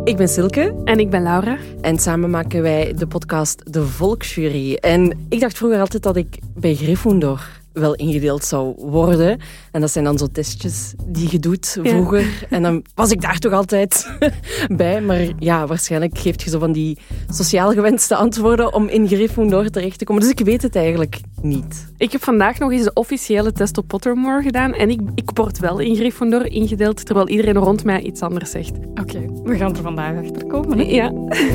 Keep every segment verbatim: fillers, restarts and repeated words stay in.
Ik ben Silke. En ik ben Laura. En samen maken wij de podcast De Volksjury. En ik dacht vroeger altijd dat ik bij Gryffindor wel ingedeeld zou worden. En dat zijn dan zo testjes die je doet vroeger. Ja. En dan was ik daar toch altijd bij. Maar ja, waarschijnlijk geeft je zo van die sociaal gewenste antwoorden om in Gryffindor terecht te komen. Dus ik weet het eigenlijk niet. Ik heb vandaag nog eens de officiële test op Pottermore gedaan. En ik, ik word wel in Gryffindor ingedeeld, terwijl iedereen rond mij iets anders zegt. Oké, okay, we gaan er vandaag achter komen. Hè? Ja.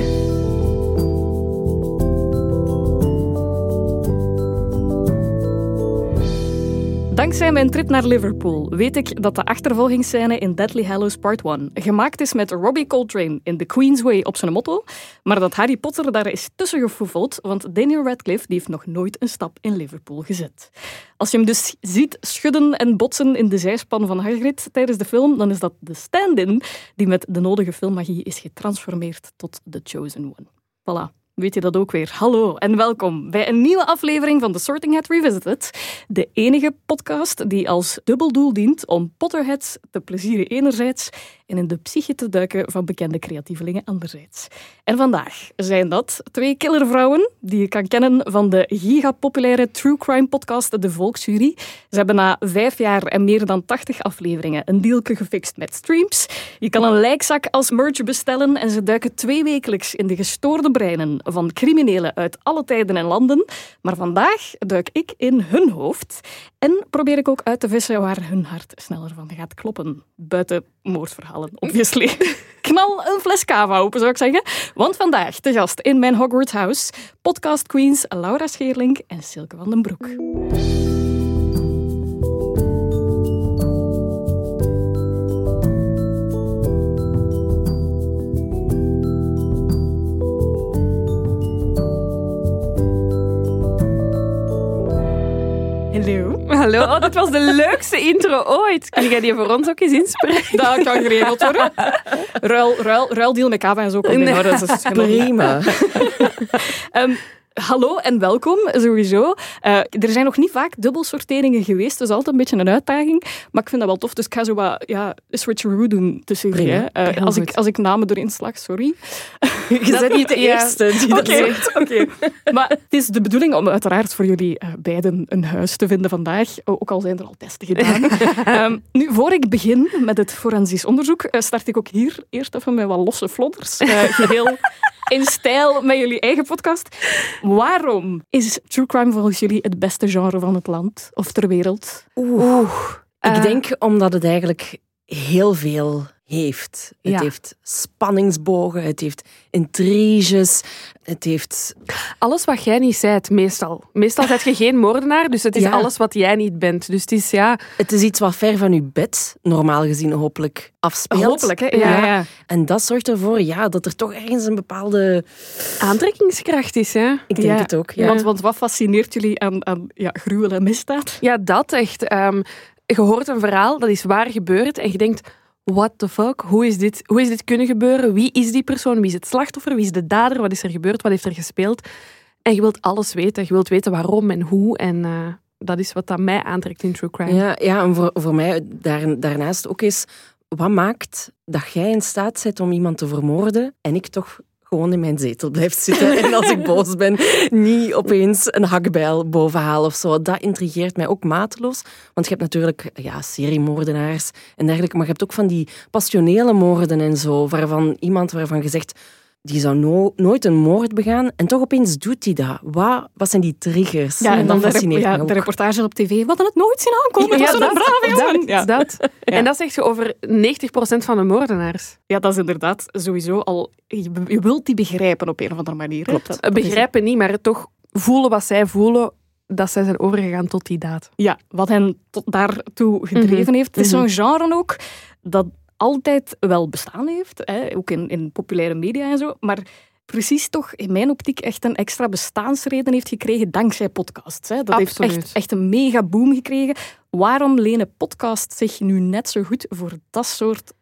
Dankzij mijn trip naar Liverpool weet ik dat de achtervolgingsscène in Deathly Hallows Part één gemaakt is met Robbie Coltrane in The Queen's Way op zijn motto, maar dat Harry Potter daar is tussen gefoefeld, want Daniel Radcliffe die heeft nog nooit een stap in Liverpool gezet. Als je hem dus ziet schudden en botsen in de zijspan van Hagrid tijdens de film, dan is dat de stand-in die met de nodige filmmagie is getransformeerd tot The Chosen One. Voilà. Weet je dat ook weer? Hallo en welkom bij een nieuwe aflevering van The Sorting Hat Revisited. De enige podcast die als dubbeldoel dient om Potterheads te plezieren enerzijds en in de psyche te duiken van bekende creatievelingen anderzijds. En vandaag zijn dat twee killervrouwen die je kan kennen van de gigapopulaire true crime podcast De Volksjury. Ze hebben na vijf jaar en meer dan tachtig afleveringen een dealke gefixt met streams. Je kan een lijkzak als merch bestellen en ze duiken tweewekelijks in de gestoorde breinen van criminelen uit alle tijden en landen. Maar vandaag duik ik in hun hoofd en probeer ik ook uit te vissen waar hun hart sneller van gaat kloppen. Buiten moordverhalen, obviously. Knal een fles cava open, zou ik zeggen. Want vandaag te gast in mijn Hogwarts House podcast queens Laura Scheerlink en Silke van den Broek. Hallo. Hallo, oh, dit was de leukste intro ooit. Kun jij die voor ons ook eens inspreken? Dat kan geregeld worden. Ruil, ruil, ruildeal met kava en zo. Komt nee. Dat is prima. um, Hallo en welkom, sowieso. Uh, er zijn nog niet vaak dubbelsorteringen geweest, dus altijd een beetje een uitdaging. Maar ik vind dat wel tof, dus ik ga zo wat ja, een switcheroo doen tussen jullie. Uh, als, ik, als ik namen erin slag, sorry. Je bent niet de eerste ja. die dat okay. zegt. Okay. Maar het is de bedoeling om uiteraard voor jullie uh, beiden een huis te vinden vandaag. Ook al zijn er al testen gedaan. um, nu, voor ik begin met het forensisch onderzoek, uh, start ik ook hier eerst even met wat losse flodders. Uh, geheel in stijl met jullie eigen podcast. Waarom is true crime volgens jullie het beste genre van het land of ter wereld? Oeh. Oeh. Ik uh, denk omdat het eigenlijk heel veel heeft. Het ja. heeft spanningsbogen, het heeft intriges, het heeft... Alles wat jij niet bent, meestal. Meestal ben je geen moordenaar, dus het is ja. alles wat jij niet bent. Dus het is, ja... Het is iets wat ver van je bed, normaal gezien hopelijk, afspeelt. Hopelijk, hè? Ja, ja. ja. En dat zorgt ervoor ja, dat er toch ergens een bepaalde... aantrekkingskracht is, hè? Ik denk ja. het ook, ja. Want, want wat fascineert jullie aan, aan ja, gruwel en misdaad? Ja, dat echt. Um, je hoort een verhaal, dat is waar gebeurd, en je denkt... What the fuck? Hoe is, dit, hoe is dit kunnen gebeuren? Wie is die persoon? Wie is het slachtoffer? Wie is de dader? Wat is er gebeurd? Wat heeft er gespeeld? En je wilt alles weten. Je wilt weten waarom en hoe. En uh, dat is wat dat mij aantrekt in true crime. Ja, ja en voor, voor mij daar, daarnaast ook is... Wat maakt dat jij in staat bent om iemand te vermoorden en ik toch... gewoon in mijn zetel blijft zitten en als ik boos ben, niet opeens een hakbijl bovenhaal of zo. Dat intrigeert mij ook mateloos. Want je hebt natuurlijk ja, seriemoordenaars en dergelijke, maar je hebt ook van die passionele moorden en zo, waarvan iemand waarvan je zegt, die zou no- nooit een moord begaan en toch opeens doet hij dat. Wat, wat zijn die triggers? Ja, en dan dat fascineert de, rep- mij ja, ook. de reportage op tv, we hadden het nooit zien aankomen. Ja, dat was een brave jongen. Dat, ja. dat. Ja. En dat zegt je over negentig procent van de moordenaars. Ja, dat is inderdaad sowieso al... Je, je wilt die begrijpen op een of andere manier. Klopt. Dat, dat begrijpen niet, maar toch voelen wat zij voelen, dat zij zijn overgegaan tot die daad. Ja, wat hen tot daartoe gedreven mm-hmm. heeft. Het is zo'n genre ook dat altijd wel bestaan heeft, hè, ook in, in populaire media en zo, maar precies toch in mijn optiek echt een extra bestaansreden heeft gekregen dankzij podcasts. Hè. Dat Absoluut. heeft echt, echt een mega boom gekregen. Waarom lenen podcasts zich nu net zo goed voor dat soort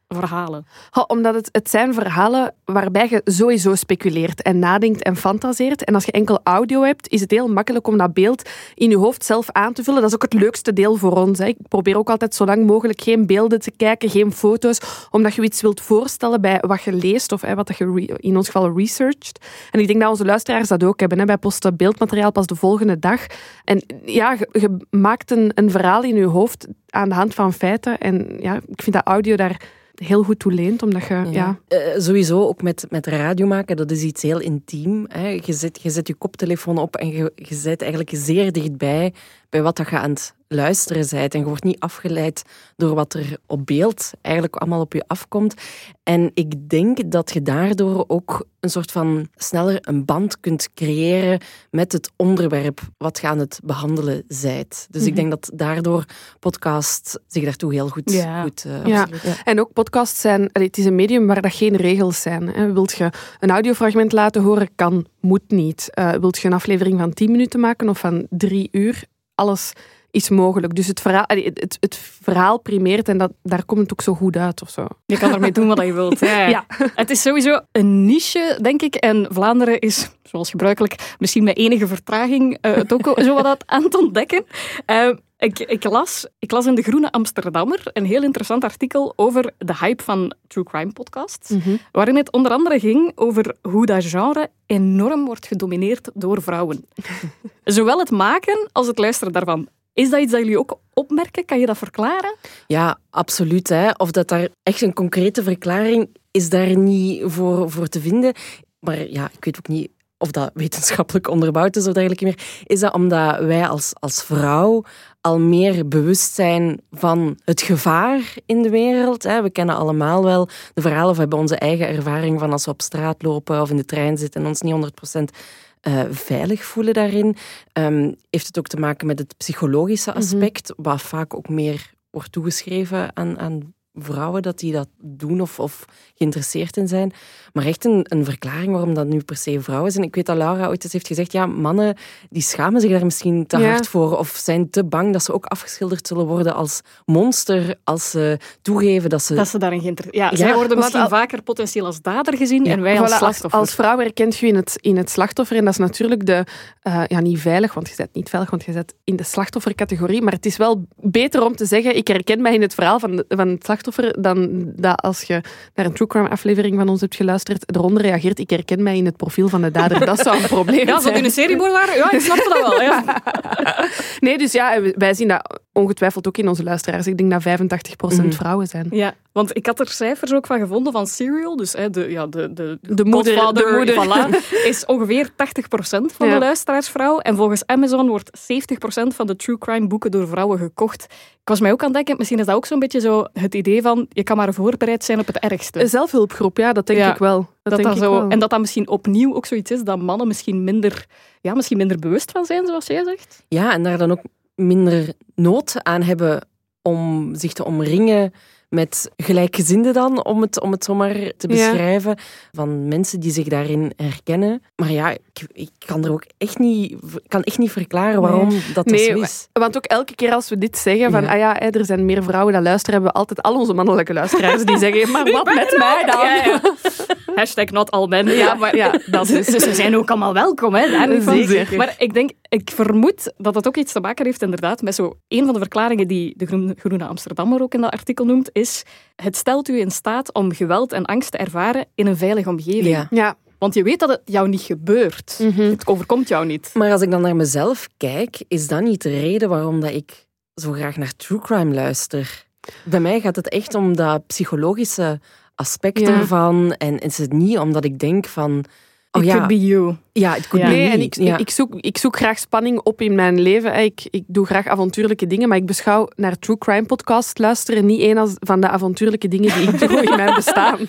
verhalen? Oh, omdat het, het zijn verhalen waarbij je sowieso speculeert en nadenkt en fantaseert. En als je enkel audio hebt, is het heel makkelijk om dat beeld in je hoofd zelf aan te vullen. Dat is ook het leukste deel voor ons. Hè. Ik probeer ook altijd zo lang mogelijk geen beelden te kijken, geen foto's, omdat je iets wilt voorstellen bij wat je leest of hè, wat je re- in ons geval researcht. En ik denk dat onze luisteraars dat ook hebben. Hè. Wij posten beeldmateriaal pas de volgende dag. En ja, je, je maakt een, een verhaal in je hoofd aan de hand van feiten. En ja, ik vind dat audio daar heel goed toe leent, omdat je... Ja. Ja. Uh, sowieso, ook met, met radio maken, dat is iets heel intiem. Hè. Je, zet, je zet je koptelefoon op en je, je zit eigenlijk zeer dichtbij bij wat dat je aan het luisteren bent. En je wordt niet afgeleid door wat er op beeld eigenlijk allemaal op je afkomt. En ik denk dat je daardoor ook een soort van sneller een band kunt creëren met het onderwerp wat je aan het behandelen bent. Dus mm-hmm. ik denk dat daardoor podcasts zich daartoe heel goed... Ja. goed uh, ja. absoluut, ja. En ook podcasts zijn... Het is een medium waar dat geen regels zijn. Hè. Wilt je een audiofragment laten horen? Kan, moet niet. Uh, wilt je een aflevering van tien minuten maken of van drie uur? Alles is mogelijk. Dus het verhaal, het, het verhaal primeert en dat, daar komt het ook zo goed uit of zo. Je kan ermee doen wat je wilt. Ja, ja. Ja. Het is sowieso een niche, denk ik. En Vlaanderen is, zoals gebruikelijk, misschien met enige vertraging uh, het ook zo wat aan het ontdekken. Uh, ik, ik, las, ik las in de Groene Amsterdammer een heel interessant artikel over de hype van true crime podcasts. Mm-hmm. Waarin het onder andere ging over hoe dat genre enorm wordt gedomineerd door vrouwen. Zowel het maken als het luisteren daarvan. Is dat iets dat jullie ook opmerken? Kan je dat verklaren? Ja, absoluut. Hè. Of dat daar echt een concrete verklaring is daar niet voor, voor te vinden. Maar ja, ik weet ook niet of dat wetenschappelijk onderbouwd is of dergelijke meer. Is dat omdat wij als, als vrouw al meer bewust zijn van het gevaar in de wereld. Hè. We kennen allemaal wel de verhalen of we hebben onze eigen ervaring van als we op straat lopen of in de trein zitten en ons niet honderd procent Uh, veilig voelen daarin. Um, heeft het ook te maken met het psychologische aspect, mm-hmm. wat vaak ook meer wordt toegeschreven aan, aan vrouwen, dat die dat doen of, of geïnteresseerd in zijn. Maar echt een, een verklaring waarom dat nu per se vrouwen zijn. Ik weet dat Laura ooit eens heeft gezegd, ja, mannen die schamen zich daar misschien te ja. hard voor of zijn te bang dat ze ook afgeschilderd zullen worden als monster, als ze toegeven dat ze... Dat ze daarin geïnteresseerd... Ja, ja, zij worden misschien al... vaker potentieel als dader gezien ja. en wij als voilà, slachtoffer. Als, als vrouw herkent je in het, in het slachtoffer en dat is natuurlijk de... Uh, ja, niet veilig, want je zit niet veilig, want je zit in de slachtoffercategorie, maar het is wel beter om te zeggen, ik herken mij in het verhaal van, de, van het slachtoffer dan dat als je naar een true crime aflevering van ons hebt geluisterd, eronder reageert, ik herken mij in het profiel van de dader. Dat zou een probleem ja, zijn. Ja, zo in een seriemoordenaar, ja, ik snap dat wel. Ja. Nee, dus ja, wij zien dat ongetwijfeld ook in onze luisteraars. Ik denk dat vijfentachtig procent mm. vrouwen zijn. Ja, want ik had er cijfers ook van gevonden van Serial, dus hè, de, ja, de, de, de moeder, de moeder. Voilà, is ongeveer tachtig procent van ja. de luisteraars vrouw. En volgens Amazon wordt zeventig procent van de true crime boeken door vrouwen gekocht. Ik was mij ook aan het denken, misschien is dat ook zo'n beetje zo het idee van, je kan maar voorbereid zijn op het ergste. Een zelfhulpgroep, ja, dat denk ja, ik wel. Dat dat denk dat ik zo, wel. En dat dat misschien opnieuw ook zoiets is dat mannen misschien minder, ja, misschien minder bewust van zijn, zoals jij zegt. Ja, en daar dan ook minder nood aan hebben om zich te omringen met gelijkgezinden dan, om het, om het zomaar te beschrijven, ja. van mensen die zich daarin herkennen. Maar ja, ik, ik kan er ook echt niet, kan echt niet verklaren waarom nee. dat, dat nee, zo is. Want ook elke keer als we dit zeggen, van ja. ah ja, er zijn meer vrouwen die luisteren, hebben we altijd al onze mannelijke luisteraars die zeggen, maar wat met mij dan? Ja, ja. Hashtag not all men. Ja, maar ja, dat is. Dus ze zijn ook allemaal welkom, hè? Daar niet van. Zeker. Maar ik denk, ik vermoed dat dat ook iets te maken heeft inderdaad met zo een van de verklaringen die de Groene, Groene Amsterdammer ook in dat artikel noemt, is het stelt u in staat om geweld en angst te ervaren in een veilige omgeving. Ja. Ja. Want je weet dat het jou niet gebeurt. Mm-hmm. Het overkomt jou niet. Maar als ik dan naar mezelf kijk, is dat niet de reden waarom dat ik zo graag naar true crime luister. Bij mij gaat het echt om dat psychologische aspect ja. ervan. En is het niet omdat ik denk van... Oh, It ja. could be you. Ja, het could Ja. be Nee, me. en ik, ja. ik, zoek, ik zoek graag spanning op in mijn leven. Ik, ik doe graag avontuurlijke dingen, maar ik beschouw naar true crime podcasts luisteren niet één als van de avontuurlijke dingen die ik doe in mijn bestaan.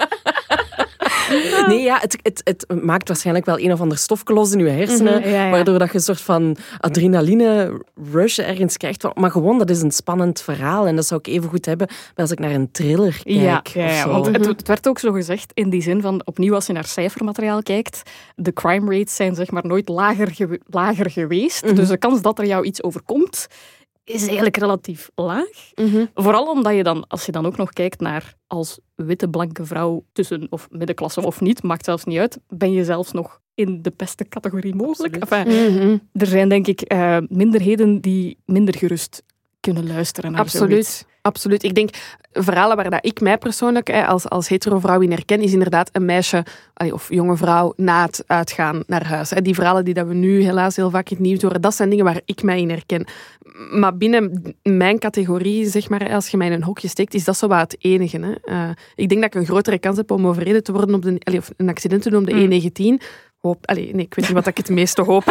Nee, ja, het, het, het maakt waarschijnlijk wel een of ander stofje los in je hersenen, Mm-hmm, ja, ja. waardoor dat je een soort van adrenaline-rush ergens krijgt. Maar gewoon, dat is een spannend verhaal en dat zou ik even goed hebben als ik naar een thriller kijk. Ja, ja, of ja, zo. want het, het werd ook zo gezegd in die zin van, opnieuw als je naar cijfermateriaal kijkt, de crime rates zijn zeg maar nooit lager, gewe- lager geweest. Mm-hmm. Dus de kans dat er jou iets overkomt is eigenlijk relatief laag. Mm-hmm. Vooral omdat je dan, als je dan ook nog kijkt naar als witte, blanke vrouw tussen of middenklasse of niet, maakt zelfs niet uit, ben je zelfs nog in de beste categorie mogelijk. Enfin, Mm-hmm. er zijn denk ik uh, minderheden die minder gerust kunnen luisteren naar Absoluut. zoiets. Absoluut. Ik denk, verhalen waar dat ik mij persoonlijk hè, als, als hetero vrouw in herken, is inderdaad een meisje allee, of jonge vrouw na het uitgaan naar huis. Hè. Die verhalen die dat we nu helaas heel vaak in het nieuws horen, dat zijn dingen waar ik mij in herken. Maar binnen mijn categorie, zeg maar, als je mij in een hokje steekt, is dat zo wat het enige. Hè. Uh, ik denk dat ik een grotere kans heb om overreden te worden op de, allee, of een accident te doen op de Mm. E negentien. Hoop, allee, nee, ik weet niet wat ik het meeste hoop.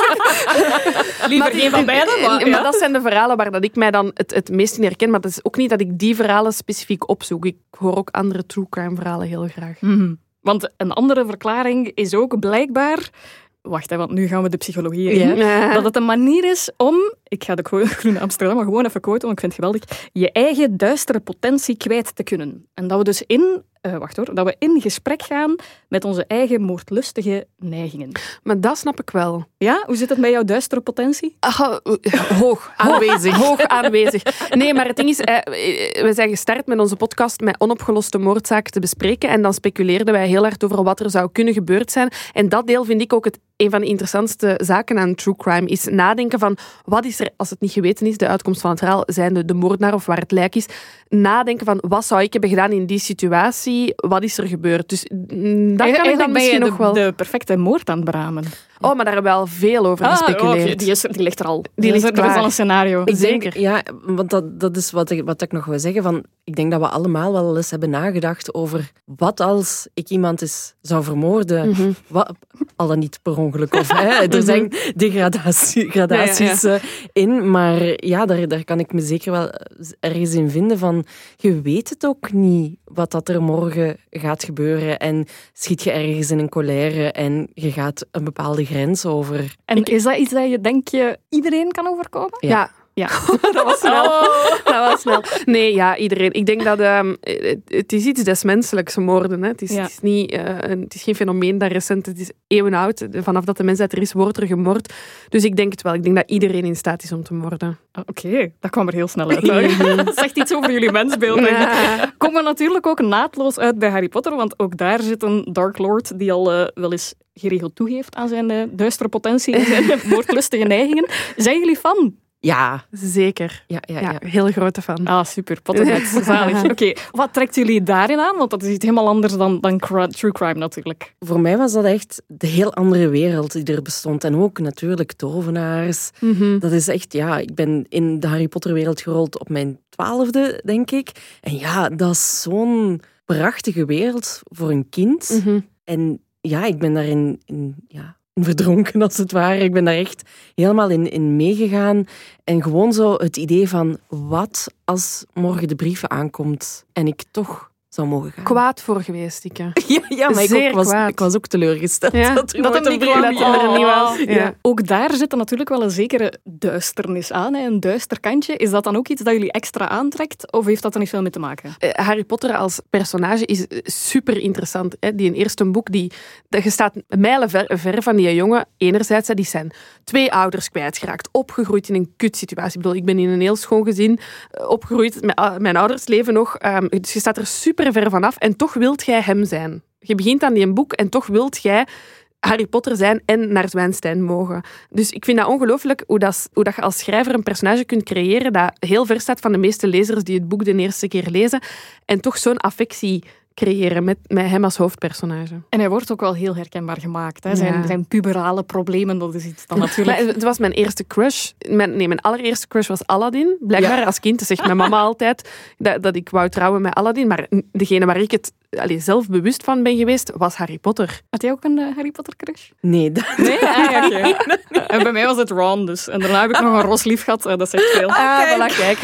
Liever geen van beiden, maar, maar ja. dat zijn de verhalen waar dat ik mij dan het, het meest in herken. Maar dat is ook niet dat ik die verhalen specifiek opzoek. Ik hoor ook andere true crime verhalen heel graag. Mhm. Want een andere verklaring is ook blijkbaar... Wacht, hè, want nu gaan we de psychologie in. Ja. Dat het een manier is om... Ik ga de quote- Groene Amsterdam maar gewoon even quoten, want ik vind het geweldig. Je eigen duistere potentie kwijt te kunnen. En dat we dus in... Uh, wacht hoor. Dat we in gesprek gaan met onze eigen moordlustige neigingen. Maar dat snap ik wel. Ja? Hoe zit het met jouw duistere potentie? Ah, hoog aanwezig. Hoog aanwezig. Nee, maar het ding is, eh, we zijn gestart met onze podcast met onopgeloste moordzaken te bespreken. En dan speculeerden wij heel hard over wat er zou kunnen gebeurd zijn. En dat deel vind ik ook het, een van de interessantste zaken aan true crime. Is nadenken van, wat is er, als het niet geweten is, de uitkomst van het verhaal, zijn de, de moordenaar of waar het lijk is. Nadenken van, wat zou ik hebben gedaan in die situatie? Wat is er gebeurd? Dus mm, dat kan ik dan misschien de, nog wel... de perfecte moord aan het beramen. Oh, maar daar hebben we al veel over Ah, gespeculeerd. oh, die, is, die ligt er al. Die ligt er is klaar. al een scenario. Ik denk, Zeker. ja, want dat, dat is wat ik, wat ik nog wil zeggen. Van, ik denk dat we allemaal wel eens hebben nagedacht over wat als ik iemand eens zou vermoorden. Mm-hmm. Wat, al dan niet per ongeluk. Of, hè, er zijn degradatie, gradaties Ja, ja, eh, in. Maar ja, daar, daar kan ik me zeker wel ergens in vinden van... Je weet het ook niet wat dat er morgen gaat gebeuren. En schiet je ergens in een colère en je gaat een bepaalde grens over. En is dat iets dat je denk je iedereen kan overkomen? Ja. Ja. Ja. Dat was snel. Oh. Dat was snel. Nee, ja, iedereen. Ik denk dat um, het, het is iets des menselijks, moorden. Hè. Het, is, Ja. het, is niet, uh, een, het is geen fenomeen dat recent, het is eeuwenoud. Vanaf dat de mensheid er is, wordt er gemoord. Dus ik denk het wel. Ik denk dat iedereen in staat is om te moorden. Oké, okay, dat kwam er heel snel uit. Dat zegt iets over jullie mensbeeld. Denk ik. Ja. Komen we natuurlijk ook naadloos uit bij Harry Potter, want ook daar zit een Dark Lord die al uh, wel eens geregeld toegeeft aan zijn uh, duistere potentie en zijn moordlustige neigingen. Zijn jullie fan? Ja, Zeker. ja, ja. Ja, ja. heel grote fan. Ah, super. Potterheads, zalig. Oké, okay. Wat trekt jullie daarin aan? Want dat is iets helemaal anders dan, dan cra- true crime natuurlijk. Voor mij was dat echt de heel andere wereld die er bestond. En ook natuurlijk tovenaars. Mm-hmm. Dat is echt, ja, ik ben in de Harry Potter wereld gerold op mijn twaalfde, denk ik. En ja, dat is zo'n prachtige wereld voor een kind. Mm-hmm. En ja, ik ben daarin in, ja, in verdronken, als het ware. Ik ben daar echt helemaal in, in meegegaan. En gewoon zo het idee van, wat als morgen de brief aankomt en ik toch zou mogen gaan. Kwaad voor geweest, ik. Ja, ja, maar ik, Zeer ook was, kwaad. ik was ook teleurgesteld Ja, dat er dat nooit hem een niet brief kwam, kwam. dat hij er niet was. Ja. Ja. Ook daar zit er natuurlijk wel een zekere duisternis aan, hè? Een duister kantje. Is dat dan ook iets dat jullie extra aantrekt? Of heeft dat er niet veel mee te maken? Uh, Harry Potter als personage is super interessant. Hè? Die eerste boek, die, je staat mijlen ver, ver van die jongen. Enerzijds, die zijn twee ouders kwijtgeraakt, opgegroeid in een kutsituatie. Ik bedoel, ik ben in een heel schoon gezin uh, opgegroeid. Mijn, uh, mijn ouders leven nog. Um, dus je staat er super ver vanaf en toch wilt jij hem zijn. Je begint aan die boek en toch wilt jij Harry Potter zijn en naar Zwijnstein mogen. Dus ik vind dat ongelooflijk hoe, dat, hoe dat je als schrijver een personage kunt creëren dat heel ver staat van de meeste lezers die het boek de eerste keer lezen en toch zo'n affectie creëren met, met hem als hoofdpersonage. En hij wordt ook wel heel herkenbaar gemaakt. Hè? Zijn, Ja. zijn puberale problemen, dat is iets dan natuurlijk... Maar het was mijn eerste crush. Mijn, nee, mijn allereerste crush was Aladdin. Blijkbaar Ja. als kind zegt mijn mama altijd dat, dat ik wou trouwen met Aladdin. Maar degene waar ik het allee, zelf bewust van ben geweest, was Harry Potter. Had jij ook een uh, Harry Potter crush? Nee, dat... Nee? Ah, ja, okay. En bij mij was het Ron, dus. En daarna heb ik nog een Ros lief gehad. Uh, dat zegt veel. Ah, voilà, kijk.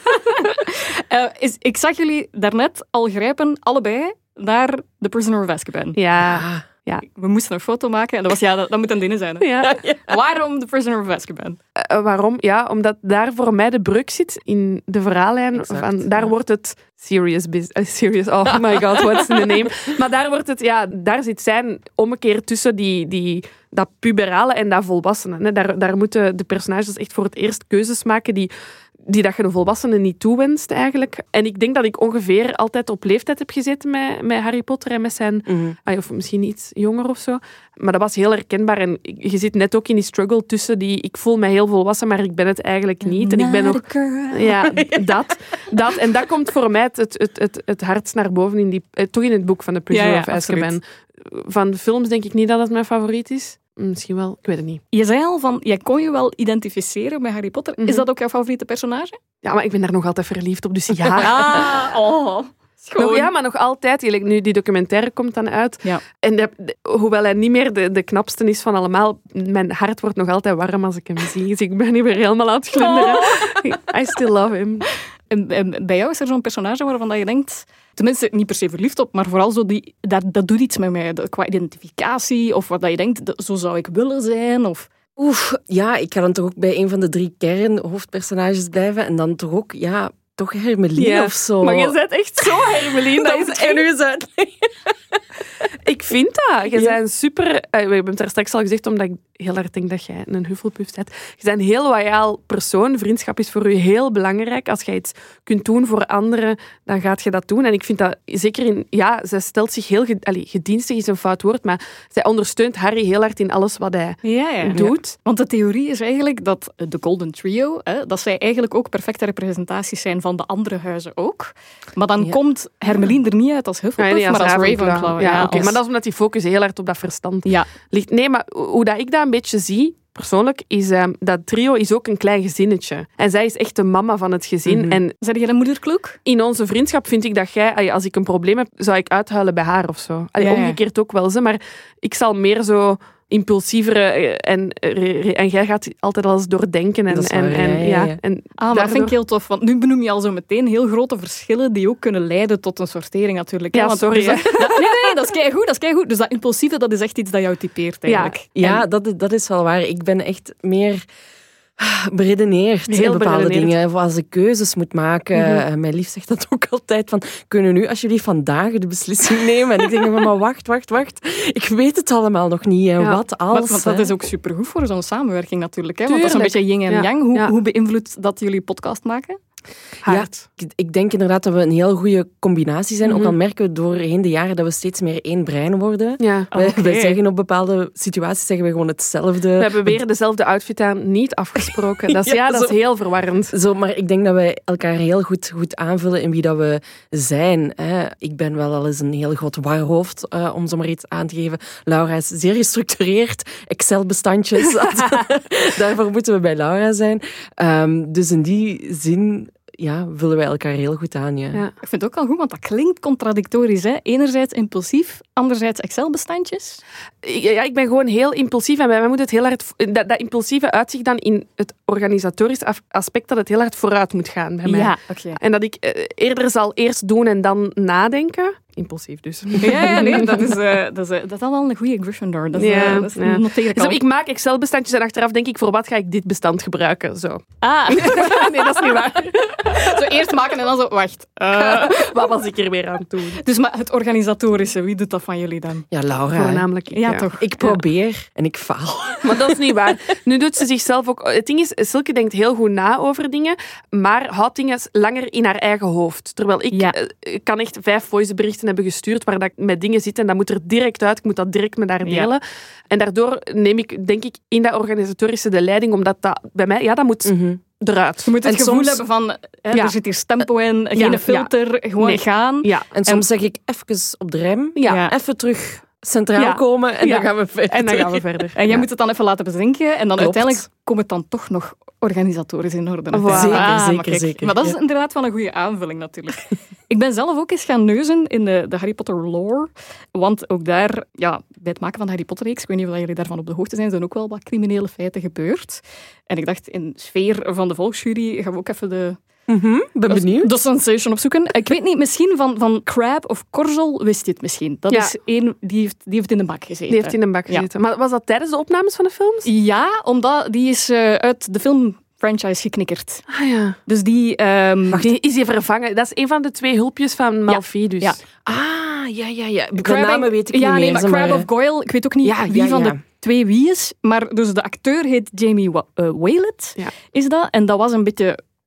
uh, is, ik zag jullie daarnet al grijpen, allebei, naar The Prisoner of Azkaban. Ja. Ah, Ja. We moesten een foto maken en dat was, ja, dat, dat moet een ding zijn. Hè? Ja. Waarom The Prisoner of Azkaban? Uh, waarom? Ja, omdat daar voor mij de breuk zit in de verhaallijn. Exact, Van, daar ja. wordt het serious business. Uh, serious, oh my god, what's the name? Maar daar wordt het, ja, daar zit zijn ommekeer tussen die, die, dat puberale en dat volwassenen. Hè. Daar, daar moeten de personages echt voor het eerst keuzes maken die, die dat je de volwassenen niet toewenst eigenlijk. En ik denk dat ik ongeveer altijd op leeftijd heb gezeten met, met Harry Potter en met zijn... Mm-hmm. Of misschien iets jonger of zo. Maar dat was heel herkenbaar. En je zit net ook in die struggle tussen die... Ik voel me heel volwassen, maar ik ben het eigenlijk niet. En ik ben nog... Ja, dat, dat. En dat komt voor mij het, het, het, het hardst naar boven, in die, toch in het boek van The Prisoner Ja, ja, of Azkaban. absoluut. Van films denk ik niet dat het mijn favoriet is. Misschien wel, ik weet het niet. Je zei al van, jij kon je wel identificeren met Harry Potter. Mhm. Is dat ook jouw favoriete personage? Ja, maar ik ben daar nog altijd verliefd op, dus ja. Ah, oh. Nog, ja, maar nog altijd. Like, nu, die documentaire komt dan uit. Ja. En de, de- hoewel hij niet meer de, de knapste is van allemaal, mijn hart wordt nog altijd warm als ik hem zie. Dus ik ben niet weer helemaal aan het glunderen. I still love him. En, en bij jou is er zo'n personage waarvan dat je denkt... Tenminste, niet per se verliefd op, maar vooral zo die, dat, dat doet iets met mij. Dat- Qua identificatie, of wat dat je denkt, dat- zo zou ik willen zijn. Of... Oef, ja, ik ga dan toch ook bij een van de drie kernhoofdpersonages blijven. En dan toch ook, ja, toch Hermeline Ja, of zo. Maar je bent echt zo Hermeline. Dat is echt... nu eens uitleggen. Ik vind dat. Je Ja. bent super... eh, We hebben het daar straks al gezegd, omdat ik heel hard denk dat jij een Hufflepuff bent. Je bent een heel loyaal persoon. Vriendschap is voor je heel belangrijk. Als je iets kunt doen voor anderen, dan gaat je dat doen. En ik vind dat zeker in... Ja, zij stelt zich heel... Ge, allee, gedienstig is een fout woord, maar zij ondersteunt Harry heel hard in alles wat hij Ja, ja. doet. Want de theorie is eigenlijk dat de Golden Trio, hè, dat zij eigenlijk ook perfecte representaties zijn van de andere huizen ook. Maar dan Ja. komt Hermeline er niet uit als Hufflepuff, Ah, nee, maar als Ravenclaw. Ja, oké. als- Maar dat is omdat die focus heel hard op dat verstand Ja, ligt. Nee, maar hoe dat ik dat een beetje zie, persoonlijk, is uh, dat trio is ook een klein gezinnetje. En zij is echt de mama van het gezin. Mhm. En zeg jij de moederkloek? in onze vriendschap vind ik dat jij, allee, als ik een probleem heb, zou ik uithuilen bij haar of zo. Allee, Ja, ja. omgekeerd ook wel, ze, maar ik zal meer zo impulsievere eh, en, eh, en jij gaat altijd alles doordenken. En, Dat is waar, en, en, ja, ja, ja. en Ah, maar dat vind ik daardoor- heel tof, want nu benoem je al zo meteen heel grote verschillen die ook kunnen leiden tot een sortering natuurlijk. hè. Ja, Want- sorry, dus dat- hè. dat- nee, nee, nee, dat is keigoed, dat is keigoed. Dus dat impulsieve, dat is echt iets dat jou typeert eigenlijk. Ja, dat, dat is wel waar. Ik ben echt meer beredeneerd Heel in bepaalde beredeneerd. dingen. Of als ik keuzes moet maken. Mhm. Uh, mijn lief zegt dat ook altijd. Van, kunnen we nu alsjeblieft vandaag de beslissing nemen? En ik denk van, maar wacht, wacht, wacht. Ik weet het allemaal nog niet. En Ja, wat als... Want, want dat hè? is ook supergoed voor zo'n samenwerking natuurlijk. Hè? Want dat is een Tuurlijk. beetje yin en Ja, yang. Hoe, ja. hoe beïnvloedt dat jullie podcast maken? hard. Ik, ik denk inderdaad dat we een heel goede combinatie zijn. Mhm. Ook al merken we doorheen de jaren dat we steeds meer één brein worden. Ja. Wij, Oké. wij zeggen op bepaalde situaties zeggen we gewoon hetzelfde. We hebben weer dezelfde outfit aan, niet afgesproken. Dat is, ja, Ja, dat is zo. heel verwarrend. Zo, maar ik denk dat wij elkaar heel goed, goed aanvullen in wie dat we zijn. Hè. Ik ben wel al eens een heel groot warhoofd, uh, om zo maar iets aan te geven. Laura is zeer gestructureerd, Excel-bestandjes. Daarvoor moeten we bij Laura zijn. Um, dus in die zin ja, vullen wij elkaar heel goed aan. Ja. Ja. Ik vind het ook wel goed, want dat klinkt contradictorisch. Hè? Enerzijds impulsief, anderzijds Excel-bestandjes. Ja, ik ben gewoon heel impulsief en bij mij moet het heel hard... Dat, dat impulsieve uitzicht dan in het organisatorisch af- aspect dat het heel hard vooruit moet gaan bij mij. Ja, oké. En dat ik eh, eerder zal eerst doen en dan nadenken. Impulsief dus. Ja, ja, nee, dat is, uh, dat is, uh, dat is wel een goede Gryffindor. Dat is, Ja, uh, dat is ja. noteer ik Dus al. ik maak Excel-bestandjes en achteraf denk ik, voor wat ga ik dit bestand gebruiken? Zo. Ah, Nee, dat is niet waar. zo eerst maken en dan zo, wacht. Uh, Wat was ik er weer aan het doen? dus maar het organisatorische, wie doet dat van jullie dan? Ja, Laura. hè. Voornamelijk ik, Ja, toch. Ik probeer en ik faal. Maar dat is niet waar. Nu doet ze zichzelf ook... Het ding is, Silke denkt heel goed na over dingen, maar houdt dingen langer in haar eigen hoofd. Terwijl ik Ja. eh, ik kan echt vijf voiceberichten hebben gestuurd waar dat ik met dingen zit en dat moet er direct uit. Ik moet dat direct met haar Ja. delen. En daardoor neem ik, denk ik, in dat organisatorische de leiding, omdat dat bij mij... Ja, dat moet Mm-hmm. eruit. Je moet het En gevoel soms- hebben van, hè, Ja. er zit hier tempo in, Ja, geen filter, gewoon Nee. gaan. Ja. En soms zeg ik even op de rem, Ja. Ja. even terug centraal Ja. komen en Ja. dan gaan we verder. En dan gaan we verder. En jij Ja. moet het dan even laten bezinken en dan Klopt. uiteindelijk komt het dan toch nog organisatorisch in orde. Voilà. Zeker, Ah, zeker, maar kijk, zeker. Maar dat is Ja. inderdaad wel een goede aanvulling natuurlijk. Ik ben zelf ook eens gaan neuzen in de, de Harry Potter lore. Want ook daar, ja, bij het maken van de Harry Potter-reeks, ik weet niet of jullie daarvan op de hoogte zijn, zijn ook wel wat criminele feiten gebeurd. En ik dacht, in de sfeer van de volksjury gaan we ook even de... Mhm, ben benieuwd. De sensation opzoeken. Ik weet niet, misschien van, van Crabbe of Korzel wist je het misschien. Dat Ja. is één, die heeft, die heeft in de bak gezeten. Die heeft in een bak Ja. gezeten. Maar was dat tijdens de opnames van de films? Ja, omdat die is uh, uit de filmfranchise geknikkerd. Ah ja. Dus die... Um, Wacht, die is hij vervangen. Dat is een van de twee hulpjes van Malfidus. Ja. Ah, ja, ja, ja. De Crabbe- namen weet ik ja, niet nee, meer. maar zeg Crabbe of Goyle, ik weet ook niet Ja, wie ja, van ja. de twee wie is. Maar dus de acteur heet Jamie Wa- uh, Waylett, Ja. is dat. En dat was een beetje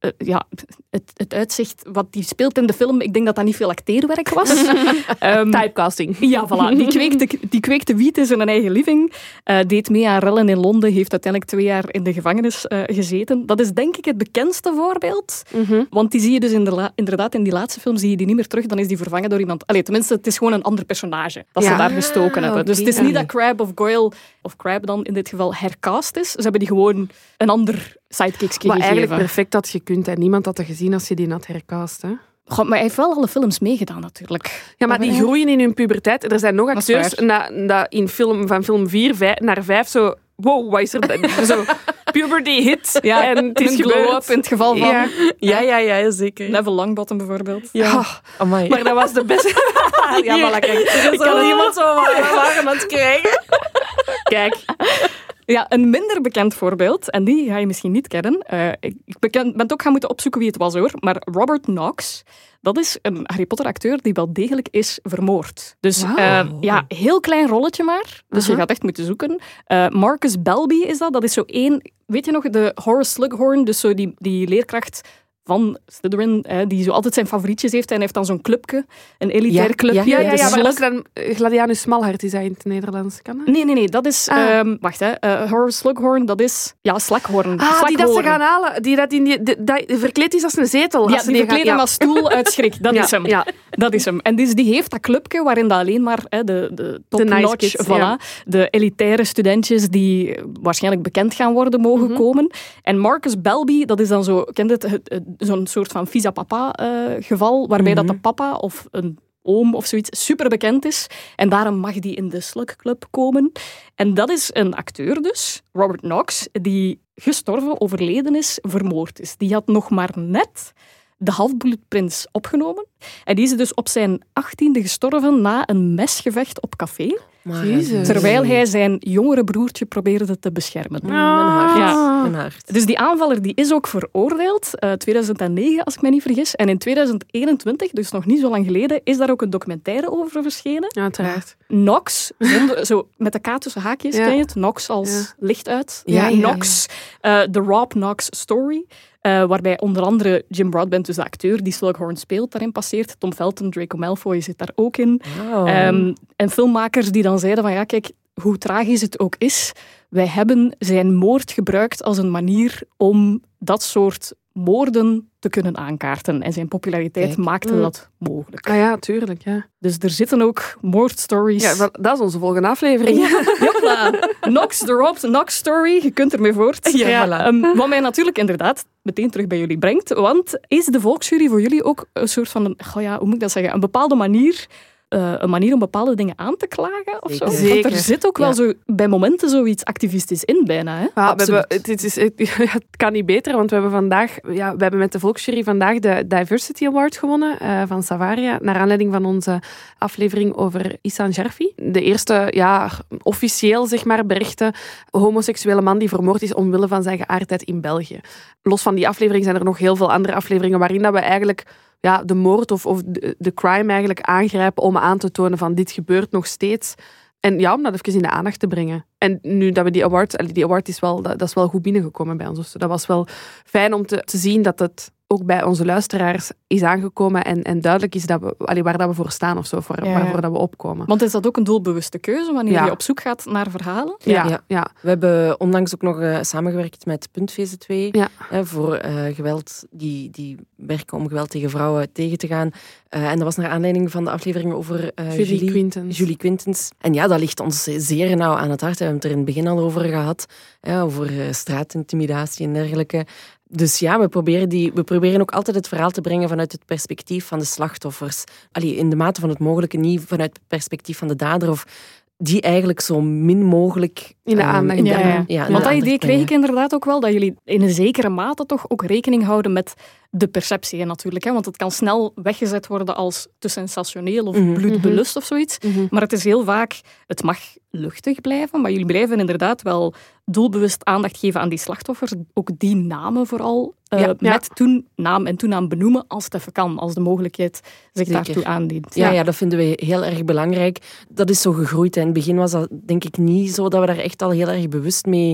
uh, ja, het, het uitzicht wat die speelt in de film, ik denk dat dat niet veel acteerwerk was. um, Typecasting. Ja, voilà. Die kweekte, die kweekte wiet in zijn eigen living, uh, deed mee aan rellen in Londen, heeft uiteindelijk twee jaar in de gevangenis uh, gezeten. Dat is denk ik het bekendste voorbeeld. Mm-hmm. Want die zie je dus in de la- inderdaad in die laatste film zie je die niet meer terug, dan is die vervangen door iemand. Allee, tenminste, het is gewoon een ander personage dat Ja. ze daar gestoken Ah, hebben. Dus oké. het is niet dat Crabbe of Goyle, of Crabbe dan in dit geval, hercast is. Ze hebben die gewoon een ander sidekickje Wat gegeven. eigenlijk perfect had gekund. En niemand had dat gezien als je die had hercast. Hè? Goh, maar hij heeft wel alle films meegedaan, natuurlijk. Ja, maar die groeien in hun puberteit. Er zijn nog Dat is acteurs na, na, in film, van film vier vijf, naar vijf zo... Wow, wat is er dan? Zo, puberty hit. Ja, en het is een glow-up gebeurd. in het geval van Ja. Ja, ja, ja, zeker. Neville Longbottom bijvoorbeeld. Ja. Oh, Amai. maar dat was de beste... Ja, voilà, kijk. Ik kan iemand zo warm aan het krijgen. Kijk. Ja, een minder bekend voorbeeld, en die ga je misschien niet kennen. Uh, ik beken, ben het ook gaan moeten opzoeken wie het was, hoor. Maar Robert Knox, dat is een Harry Potter-acteur die wel degelijk is vermoord. Dus Wow. uh, ja, heel klein rolletje maar. Dus Uh-huh. je gaat echt moeten zoeken. Uh, Marcus Belby is dat. Dat is zo één... Weet je nog, de Horace Slughorn, dus zo die, die leerkracht van Slytherin, hè, die zo altijd zijn favorietjes heeft. En hij heeft dan zo'n clubje, een elitair Ja, clubje. ja, Ja, ja, de ja, maar dat Slug- is dan eh, Gladianus Smalhart, is dat in het Nederlands. Kan dat? Nee, nee, nee. Dat is... Ah. Um, wacht, hè. Uh, Horace Slughorn, dat is... Ja, Slaghorn. Ah, die dat ze Slaghoorn. gaan halen. Die dat in die, die, dat verkleed is als een zetel. Ja, als ze die verkleed hem gaan- als stoel uit schrik. Dat ja. is hem. Ja. Dat is hem. En dus die heeft dat clubje waarin dat alleen maar hè, de, de De nice top-notch, kids, voilà, ja. de elitaire studentjes die waarschijnlijk bekend gaan worden, mogen Mhm. komen. En Marcus Belby, dat is dan zo, kent het, het- het- zo'n soort van visa-papa eh, geval, waarbij Mhm. dat de papa of een oom of zoiets super bekend is. En daarom mag die in de Slug Club komen. En dat is een acteur dus, Robert Knox, die gestorven, overleden is, vermoord is. Die had nog maar net de Half-Bloed-Prins opgenomen. En die is dus op zijn achttiende gestorven na een mesgevecht op café. Maar, Jezus. Terwijl hij zijn jongere broertje probeerde te beschermen. Mijn hart. Ja. Mijn hart. Dus die aanvaller die is ook veroordeeld, uh, tweeduizend negen als ik me niet vergis. En in tweeduizend eenentwintig, dus nog niet zo lang geleden, is daar ook een documentaire over verschenen. Ja, uiteraard. Knox, zonder, zo met de K tussen haakjes, Ja. ken je het? Knox als Ja. licht uit. Ja, ja, Knox, uh, de Rob Knox Story. Uh, waarbij onder andere Jim Broadbent, dus de acteur die Slughorn speelt, daarin passeert. Tom Felton, Draco Malfoy zit daar ook in. Wow. Um, en filmmakers die dan zeiden van ja, kijk, hoe tragisch het ook is, wij hebben zijn moord gebruikt als een manier om dat soort moorden te kunnen aankaarten. En zijn populariteit Kijk. maakte Mm. dat mogelijk. Ah ja, tuurlijk. Ja. Dus er zitten ook moordstories. Ja, wel, dat is onze volgende aflevering. Jopla. Knox, de Rob Knox story, je kunt ermee voort. Ja, voilà. Um, wat mij natuurlijk inderdaad meteen terug bij jullie brengt. Want is de volksjury voor jullie ook een soort van, een, oh ja, hoe moet ik dat zeggen, een bepaalde manier... Uh, een manier om bepaalde dingen aan te klagen of zo. Zeker. Want er Zeker. zit ook wel Ja. zo bij momenten zoiets activistisch in bijna. Hè? Ja, we Absoluut. hebben, het, het, is, het, het kan niet beter, want we hebben vandaag, ja, we hebben met de Volksjury vandaag de Diversity Award gewonnen uh, van Savaria, naar aanleiding van onze aflevering over Ihsan Jarfi. De eerste, ja, officieel zeg maar, berichte homoseksuele man die vermoord is omwille van zijn geaardheid in België. Los van die aflevering zijn er nog heel veel andere afleveringen waarin dat we eigenlijk ja, de moord of, of de, de crime eigenlijk aangrijpen om aan te tonen van dit gebeurt nog steeds. En ja, om dat even in de aandacht te brengen. En nu dat we die award... Die award is wel, dat, dat is wel goed binnengekomen bij ons. Dus dat was wel fijn om te, te zien dat het ook bij onze luisteraars is aangekomen en, en duidelijk is dat we, allee, waar dat we voor staan of zo, voor, Ja. waarvoor dat we opkomen. Want is dat ook een doelbewuste keuze wanneer Ja. je op zoek gaat naar verhalen? Ja, Ja. ja. ja. We hebben onlangs ook nog uh, samengewerkt met Punt V Z twee Ja. hè, voor uh, geweld, die, die werken om geweld tegen vrouwen tegen te gaan. Uh, en dat was naar aanleiding van de aflevering over uh, Julie Julie, Quintens. Julie Quintens. En ja, dat ligt ons zeer nauw aan het hart. We hebben het er in het begin al over gehad, hè, over uh, straatintimidatie en dergelijke. Dus ja, we proberen, die, we proberen ook altijd het verhaal te brengen vanuit het perspectief van de slachtoffers. Allee, in de mate van het mogelijke, niet vanuit het perspectief van de dader of die eigenlijk zo min mogelijk In de um, aandacht in de- brengen. Ja, ja, in de Want dat aandacht idee kreeg ik brengen. inderdaad ook wel, dat jullie in een zekere mate toch ook rekening houden met de perceptie hè, natuurlijk. Hè? Want het kan snel weggezet worden als te sensationeel of Mhm. bloedbelust of zoiets. Mhm. Maar het is heel vaak, het mag luchtig blijven, maar jullie blijven inderdaad wel doelbewust aandacht geven aan die slachtoffers. Ook die namen vooral. Uh, Ja, ja. met toen, naam en toenaam benoemen als het even kan, als de mogelijkheid zich Zeker. daartoe aandient. Ja, ja, dat vinden we heel erg belangrijk. Dat is zo gegroeid. In het begin was dat denk ik niet zo dat we daar echt al heel erg bewust mee,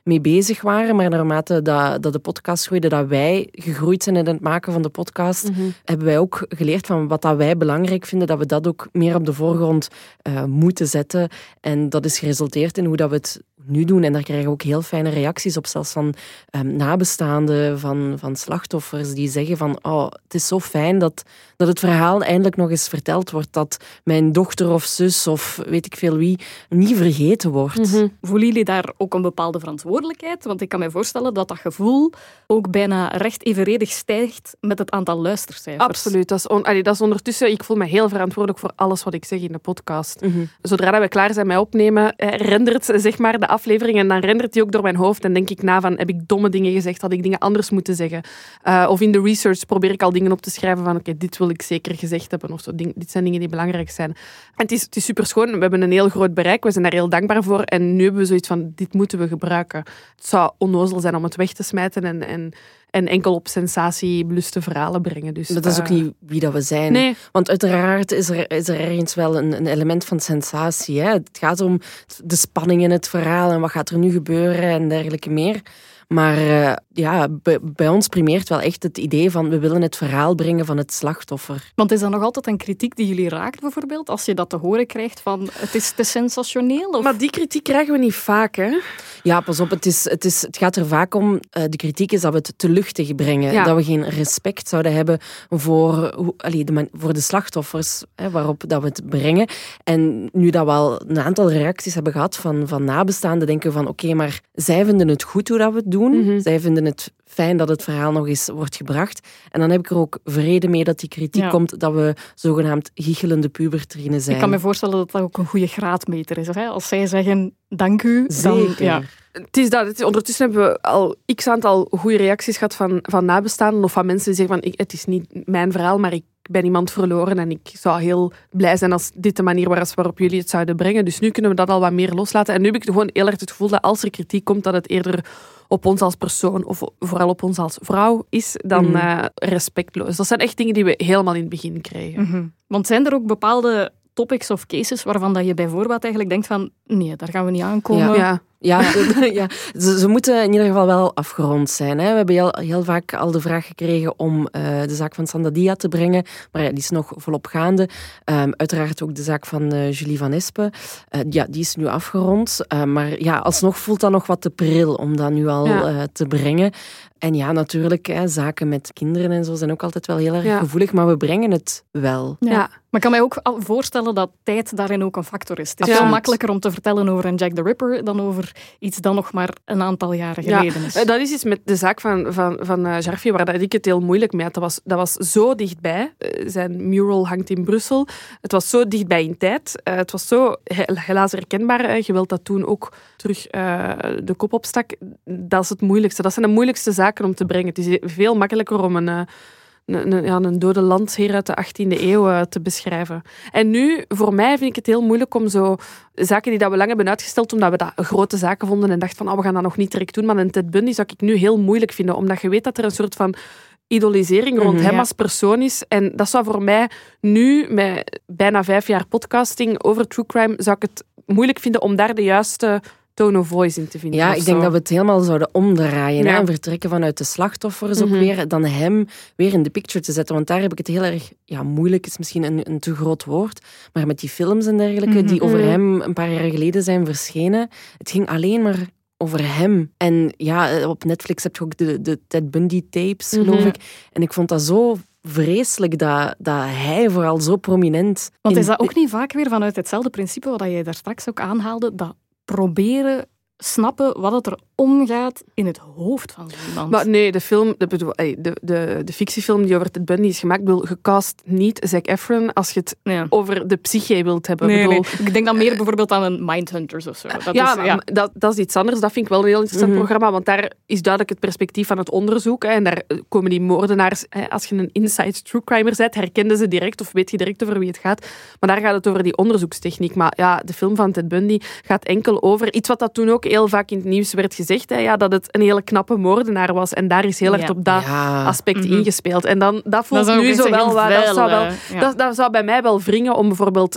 mee bezig waren. Maar naarmate dat, dat de podcast groeide, dat wij gegroeid zijn in het maken van de podcast, mm-hmm. hebben wij ook geleerd van wat dat wij belangrijk vinden, dat we dat ook meer op de voorgrond uh, moeten zetten. En dat is geresulteerd in hoe dat we het nu doen. En daar krijgen we ook heel fijne reacties op, zelfs van um, nabestaanden, van, van slachtoffers, die zeggen van, oh, het is zo fijn dat, dat het verhaal eindelijk nog eens verteld wordt, dat mijn dochter of zus of weet ik veel wie niet vergeten wordt. Mm-hmm. Voelen jullie daar ook een bepaalde verantwoordelijkheid? Want ik kan me voorstellen dat dat gevoel ook bijna recht evenredig stijgt met het aantal luistercijfers. Absoluut. Dat is, on, allee, dat is ondertussen, ik voel me heel verantwoordelijk voor alles wat ik zeg in de podcast. Mm-hmm. Zodra we klaar zijn met opnemen, eh, rendert zeg maar de aflevering en dan rendert die ook door mijn hoofd en denk ik na van, heb ik domme dingen gezegd? Had ik dingen anders moeten zeggen? Uh, of in de research probeer ik al dingen op te schrijven van, oké, okay, dit wil ik zeker gezegd hebben of zo. Ding, dit zijn dingen die belangrijk zijn. En het is, het is super schoon. We hebben een heel groot bereik. We zijn daar heel dankbaar voor. En nu hebben we zoiets van, dit moeten we gebruiken. Het zou onnozel zijn om het weg te smijten en, en, en enkel op sensatiebeluste verhalen brengen. Dus, dat is ook uh, niet wie dat we zijn. Nee. Want uiteraard is er, is er ergens wel een, een element van sensatie. Hè? Het gaat om de spanning in het verhaal en wat gaat er nu gebeuren en dergelijke meer. Maar uh, ja, bij, bij ons primeert wel echt het idee van we willen het verhaal brengen van het slachtoffer. Want is dat nog altijd een kritiek die jullie raakt bijvoorbeeld? Als je dat te horen krijgt van het is te sensationeel? Of? Maar die kritiek krijgen we niet vaak, hè? Ja, pas op. Het, is, het, is, het gaat er vaak om, uh, de kritiek is dat we het te luchtig brengen. Ja. Dat we geen respect zouden hebben voor, hoe, allee, de, man, voor de slachtoffers, hè, waarop dat we het brengen. En nu dat we al een aantal reacties hebben gehad van, van nabestaanden, denken we van oké, okay, maar zij vinden het goed hoe dat we het doen. Mm-hmm. Zij vinden het fijn dat het verhaal nog eens wordt gebracht. En dan heb ik er ook vrede mee dat die kritiek ja. komt dat we zogenaamd giechelende pubertrinen zijn. Ik kan me voorstellen dat dat ook een goede graadmeter is. Hè? Als zij zeggen, dank u, dan... Zeker. Ja. Het is dat. Het is, ondertussen hebben we al x aantal goede reacties gehad van, van nabestaanden of van mensen die zeggen van, ik, het is niet mijn verhaal, maar ik ben iemand verloren en ik zou heel blij zijn als dit de manier was waarop jullie het zouden brengen. Dus nu kunnen we dat al wat meer loslaten. En nu heb ik gewoon heel erg het gevoel dat als er kritiek komt, dat het eerder op ons als persoon of vooral op ons als vrouw is dan mm. uh, respectloos. Dat zijn echt dingen die we helemaal in het begin kregen. Mm-hmm. Want zijn er ook bepaalde topics of cases waarvan dat je bij voorbaat eigenlijk denkt van nee, daar gaan we niet aankomen? Ja. ja. Ja, ja. Ze, ze moeten in ieder geval wel afgerond zijn. Hè. We hebben heel, heel vaak al de vraag gekregen om uh, de zaak van Sandadia te brengen. Maar ja, die is nog volop gaande. Um, uiteraard ook de zaak van uh, Julie van Espen. Uh, ja, die is nu afgerond. Uh, maar ja, alsnog voelt dat nog wat te pril om dat nu al ja. uh, te brengen. En ja, natuurlijk, hè, zaken met kinderen en zo zijn ook altijd wel heel erg ja. gevoelig. Maar we brengen het wel. Ja. ja. Maar ik kan mij ook voorstellen dat tijd daarin ook een factor is. Het is ja. veel makkelijker om te vertellen over een Jack the Ripper dan over iets dat nog maar een aantal jaren geleden ja, is. Dat is iets met de zaak van, van, van uh, Jarfi, waar dat ik het heel moeilijk mee had. Dat was, dat was zo dichtbij. Uh, zijn mural hangt in Brussel. Het was zo dichtbij in tijd. Uh, het was zo helaas herkenbaar. Uh, geweld dat toen ook terug uh, de kop opstak. Dat is het moeilijkste. Dat zijn de moeilijkste zaken om te brengen. Het is veel makkelijker om een... Uh, Een, een, ja, een dode landsheer uit de achttiende eeuw uh, te beschrijven. En nu, voor mij, vind ik het heel moeilijk om zo zaken die dat we lang hebben uitgesteld, omdat we dat grote zaken vonden en dachten van, oh, we gaan dat nog niet direct doen. Maar een Ted Bundy zou ik nu heel moeilijk vinden, omdat je weet dat er een soort van idolisering rond mm-hmm, hem ja. als persoon is. En dat zou voor mij nu, met bijna vijf jaar podcasting over true crime, zou ik het moeilijk vinden om daar de juiste tone of voice in te vinden. Ja, ik denk dat we het helemaal zouden omdraaien. Ja. Hè, en vertrekken vanuit de slachtoffers mm-hmm. ook weer, dan hem weer in de picture te zetten. Want daar heb ik het heel erg... Ja, moeilijk is misschien een, een te groot woord. Maar met die films en dergelijke, mm-hmm. die over hem een paar jaar geleden zijn verschenen, het ging alleen maar over hem. En ja, op Netflix heb je ook de, de Ted Bundy tapes, mm-hmm. geloof ik. En ik vond dat zo vreselijk dat, dat hij vooral zo prominent... Want is dat ook niet vaak weer vanuit hetzelfde principe wat jij daar straks ook aanhaalde, dat proberen snappen wat het er omgaat in het hoofd van zo'n iemand. Maar nee, de film, de, de, de, de fictiefilm die over Ted Bundy is gemaakt, bedoel, gecast niet Zac Efron als je het ja. over de psyche wilt hebben. Nee, bedoel, nee. Ik denk dan meer bijvoorbeeld aan een Mindhunters of zo. Dat ja, is, ja. Dat, dat is iets anders. Dat vind ik wel een heel interessant mm-hmm. programma, want daar is duidelijk het perspectief van het onderzoek. Hè, en daar komen die moordenaars, hè, als je een inside true crimer bent, herkenden ze direct of weet je direct over wie het gaat. Maar daar gaat het over die onderzoekstechniek. Maar ja, de film van Ted Bundy gaat enkel over iets wat dat toen ook heel vaak in het nieuws werd gezegd, hè, ja, dat het een hele knappe moordenaar was. En daar is heel erg ja. op dat ja. aspect mm-hmm. ingespeeld. En dan, dat voelt dat nu zo wel... Wat, dat, zou wel ja. dat, dat zou bij mij wel wringen om bijvoorbeeld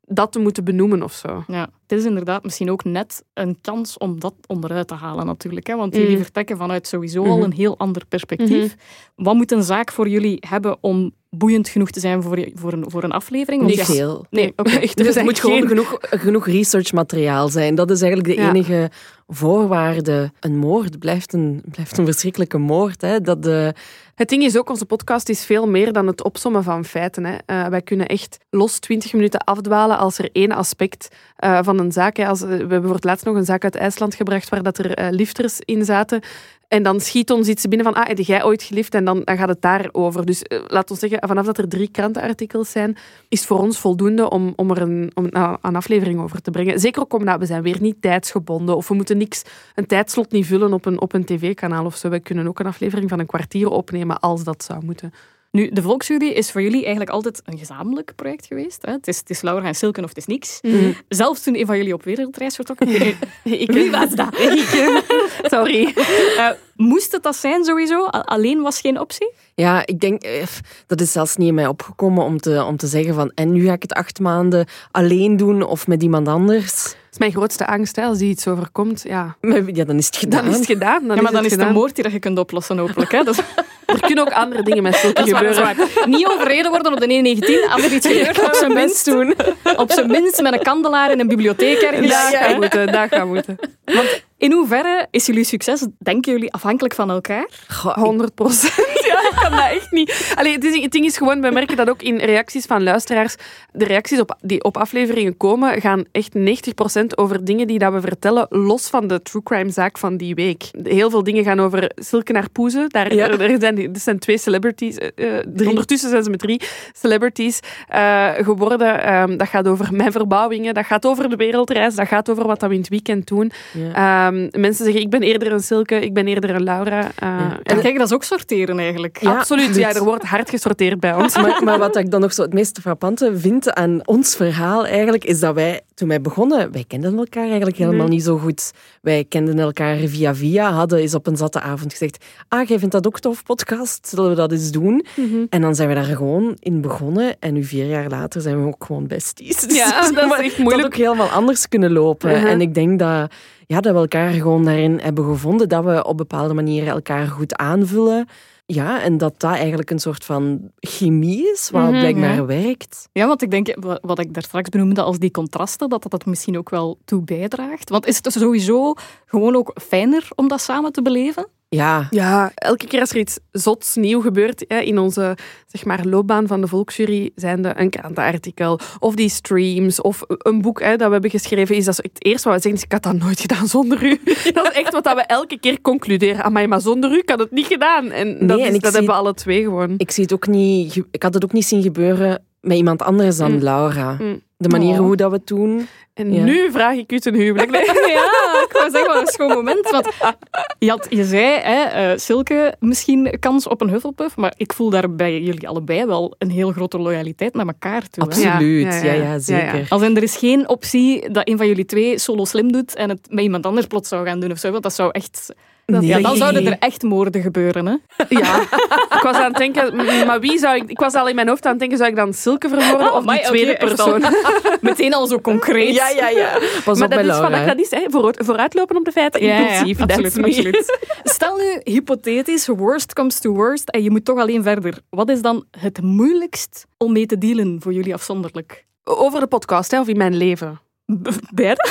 dat te moeten benoemen of zo. Ja, het is inderdaad misschien ook net een kans om dat onderuit te halen natuurlijk. Hè? Want jullie mm. vertrekken vanuit sowieso mm-hmm. al een heel ander perspectief. Mm-hmm. Wat moet een zaak voor jullie hebben om boeiend genoeg te zijn voor, voor, een, voor een aflevering? Niet ja, veel. Nee, okay, echt, dus het moet geen... gewoon genoeg, genoeg researchmateriaal zijn. Dat is eigenlijk de ja. enige voorwaarde. Een moord blijft een, blijft een verschrikkelijke moord. Hè? Dat de... Het ding is ook, onze podcast is veel meer dan het opsommen van feiten. Hè. Uh, wij kunnen echt los twintig minuten afdwalen als er één aspect uh, van een zaak... Hè, als, uh, we hebben voor het laatst nog een zaak uit IJsland gebracht waar dat er uh, lifters in zaten. En dan schiet ons iets binnen van, ah, heb jij ooit gelift? En dan, dan gaat het daarover. Dus uh, laat ons zeggen, vanaf dat er drie krantenartikels zijn, is het voor ons voldoende om, om er een, om een aflevering over te brengen. Zeker ook omdat we zijn weer niet tijdsgebonden. Of we moeten niks, een tijdslot niet vullen op een, op een tv-kanaal of zo. We kunnen ook een aflevering van een kwartier opnemen als dat zou moeten. Nu, de Volksjury is voor jullie eigenlijk altijd een gezamenlijk project geweest. Hè? Het, is, het is Laura en Silke of het is niks. Mm-hmm. Zelfs toen een van jullie op wereldreis vertrokken. ik, Wie was dat? Ik, sorry. Uh, moest het dat zijn sowieso? Alleen was geen optie? Ja, ik denk, dat is zelfs niet in mij opgekomen om te, om te zeggen van en nu ga ik het acht maanden alleen doen of met iemand anders. Dat is mijn grootste angst, hè, als die iets overkomt. Ja. ja, dan is het gedaan. Dan is het gedaan. Dan ja, maar is dan het is het een moord die dat je kunt oplossen, hopelijk. Hè? Dat... Er kunnen ook andere dingen met zulke gebeuren. Waar, waar. Niet overreden worden op de één negentien, als er iets gebeurt, op zijn minst doen. Op zijn minst met een kandelaar in een bibliotheek ergens. Dat ja, gaat moeten, dat gaat moeten. Want in hoeverre is jullie succes, denken jullie, afhankelijk van elkaar? honderd procent. Ja, ik kan dat echt niet. Allee, het, is, het ding is gewoon, we merken dat ook in reacties van luisteraars. De reacties op, die op afleveringen komen, gaan echt negentig procent over dingen die dat we vertellen, los van de true crime zaak van die week. Heel veel dingen gaan over Silke naar Poeze. Daar, ja. er, zijn, er zijn twee celebrities. Uh, ondertussen zijn ze met drie celebrities uh, geworden. Um, dat gaat over mijn verbouwingen. Dat gaat over de wereldreis. Dat gaat over wat we in het weekend doen. Ja. Um, mensen zeggen, ik ben eerder een Silke, ik ben eerder een Laura. Uh, ja. En kijk, dat is ook sorteren eigenlijk. Ja, absoluut. Ja, er wordt hard gesorteerd bij ons. Maar, maar wat ik dan nog zo het meest frappante vind aan ons verhaal eigenlijk, is dat wij, toen wij begonnen, wij kenden elkaar eigenlijk helemaal nee. niet zo goed. Wij kenden elkaar via via, hadden eens op een zatte avond gezegd, ah, jij vindt dat ook tof, podcast? Zullen we dat eens doen? Mm-hmm. En dan zijn we daar gewoon in begonnen. En nu vier jaar later zijn we ook gewoon besties. Dus ja, dat is echt moeilijk. Het had ook helemaal anders kunnen lopen. Uh-huh. En ik denk dat, ja, dat we elkaar gewoon daarin hebben gevonden, dat we op bepaalde manieren elkaar goed aanvullen. Ja, en dat dat eigenlijk een soort van chemie is, wat mm-hmm, blijkbaar ja. werkt. Ja, want ik denk, wat ik daar straks benoemde als die contrasten, dat dat, dat misschien ook wel toe bijdraagt. Want is het sowieso gewoon ook fijner om dat samen te beleven? Ja. ja, elke keer als er iets zots nieuw gebeurt hè, in onze zeg maar, loopbaan van de Volksjury, zijn er een krantenartikel of die streams of een boek hè, dat we hebben geschreven, is dat het eerste wat we zeggen, ik had dat nooit gedaan zonder u. Dat is echt wat we elke keer concluderen. Amai, maar zonder u kan het niet gedaan. En dat, nee, en is, dat hebben we alle twee gewoon. Ik, zie het ook niet, ik had het ook niet zien gebeuren met iemand anders dan mm. Laura. Mm. De manier oh. hoe dat we het doen. En ja. nu vraag ik u ten huwelijk. Ja, ik wou zeggen, wat een schoon moment. Want je, had, je zei, hè, uh, Silke, misschien kans op een Hufflepuff, maar ik voel daar bij jullie allebei wel een heel grote loyaliteit naar elkaar toe. Absoluut, hè? Ja, ja, ja, zeker. Ja, ja. Als in, er is geen optie dat een van jullie twee solo slim doet en het met iemand anders plots zou gaan doen of zo, want dat zou echt... Dat, nee. Ja, dan zouden er echt moorden gebeuren, hè? Ja, ik was aan het denken, maar wie zou ik... Ik was al in mijn hoofd aan het denken, zou ik dan Silke vermoorden oh, of die tweede okay, persoon? Meteen al zo concreet. Ja, ja, ja. Pas maar op dat, is van, dat is hè, voor, vooruitlopen op de feiten, ja, impulsief. Ja, absoluut, absoluut. Stel nu, hypothetisch, worst comes to worst, en je moet toch alleen verder. Wat is dan het moeilijkst om mee te dealen voor jullie afzonderlijk? Over de podcast, hè, of in mijn leven? Beide?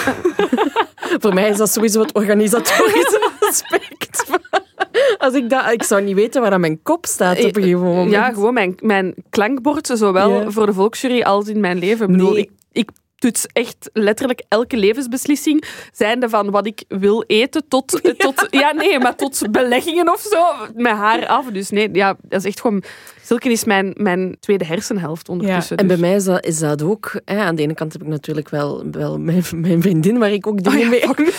Voor mij is dat sowieso het organisatorische aspect. Als ik, dat, ik zou niet weten waar aan mijn kop staat op een gegeven moment. Ja, gewoon mijn, mijn klankbord, zowel yeah. voor de Volksjury als in mijn leven. Ik bedoel, nee. ik, ik toets echt letterlijk elke levensbeslissing, zijnde van wat ik wil eten tot, ja. tot, ja, nee, maar tot beleggingen of zo, met haar af. Dus nee, ja, dat is echt gewoon... Silke is mijn, mijn tweede hersenhelft ondertussen. Ja. En dus. Bij mij is dat, is dat ook... Hè, aan de ene kant heb ik natuurlijk wel, wel mijn, mijn vriendin, waar ik ook dingen oh, ja, mee...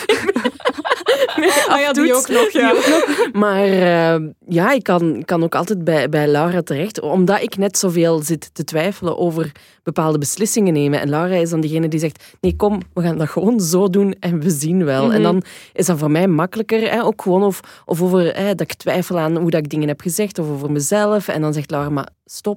mee ah ja, die ook nog. Ja. Die ook nog. Maar uh, ja, ik kan, kan ook altijd bij, bij Laura terecht, omdat ik net zoveel zit te twijfelen over bepaalde beslissingen nemen. En Laura is dan degene die zegt, nee, kom, we gaan dat gewoon zo doen en we zien wel. Mm-hmm. En dan is dat voor mij makkelijker, hè, ook gewoon of, of over hè, dat ik twijfel aan hoe dat ik dingen heb gezegd, of over mezelf. En dan zegt Laura, maar stop.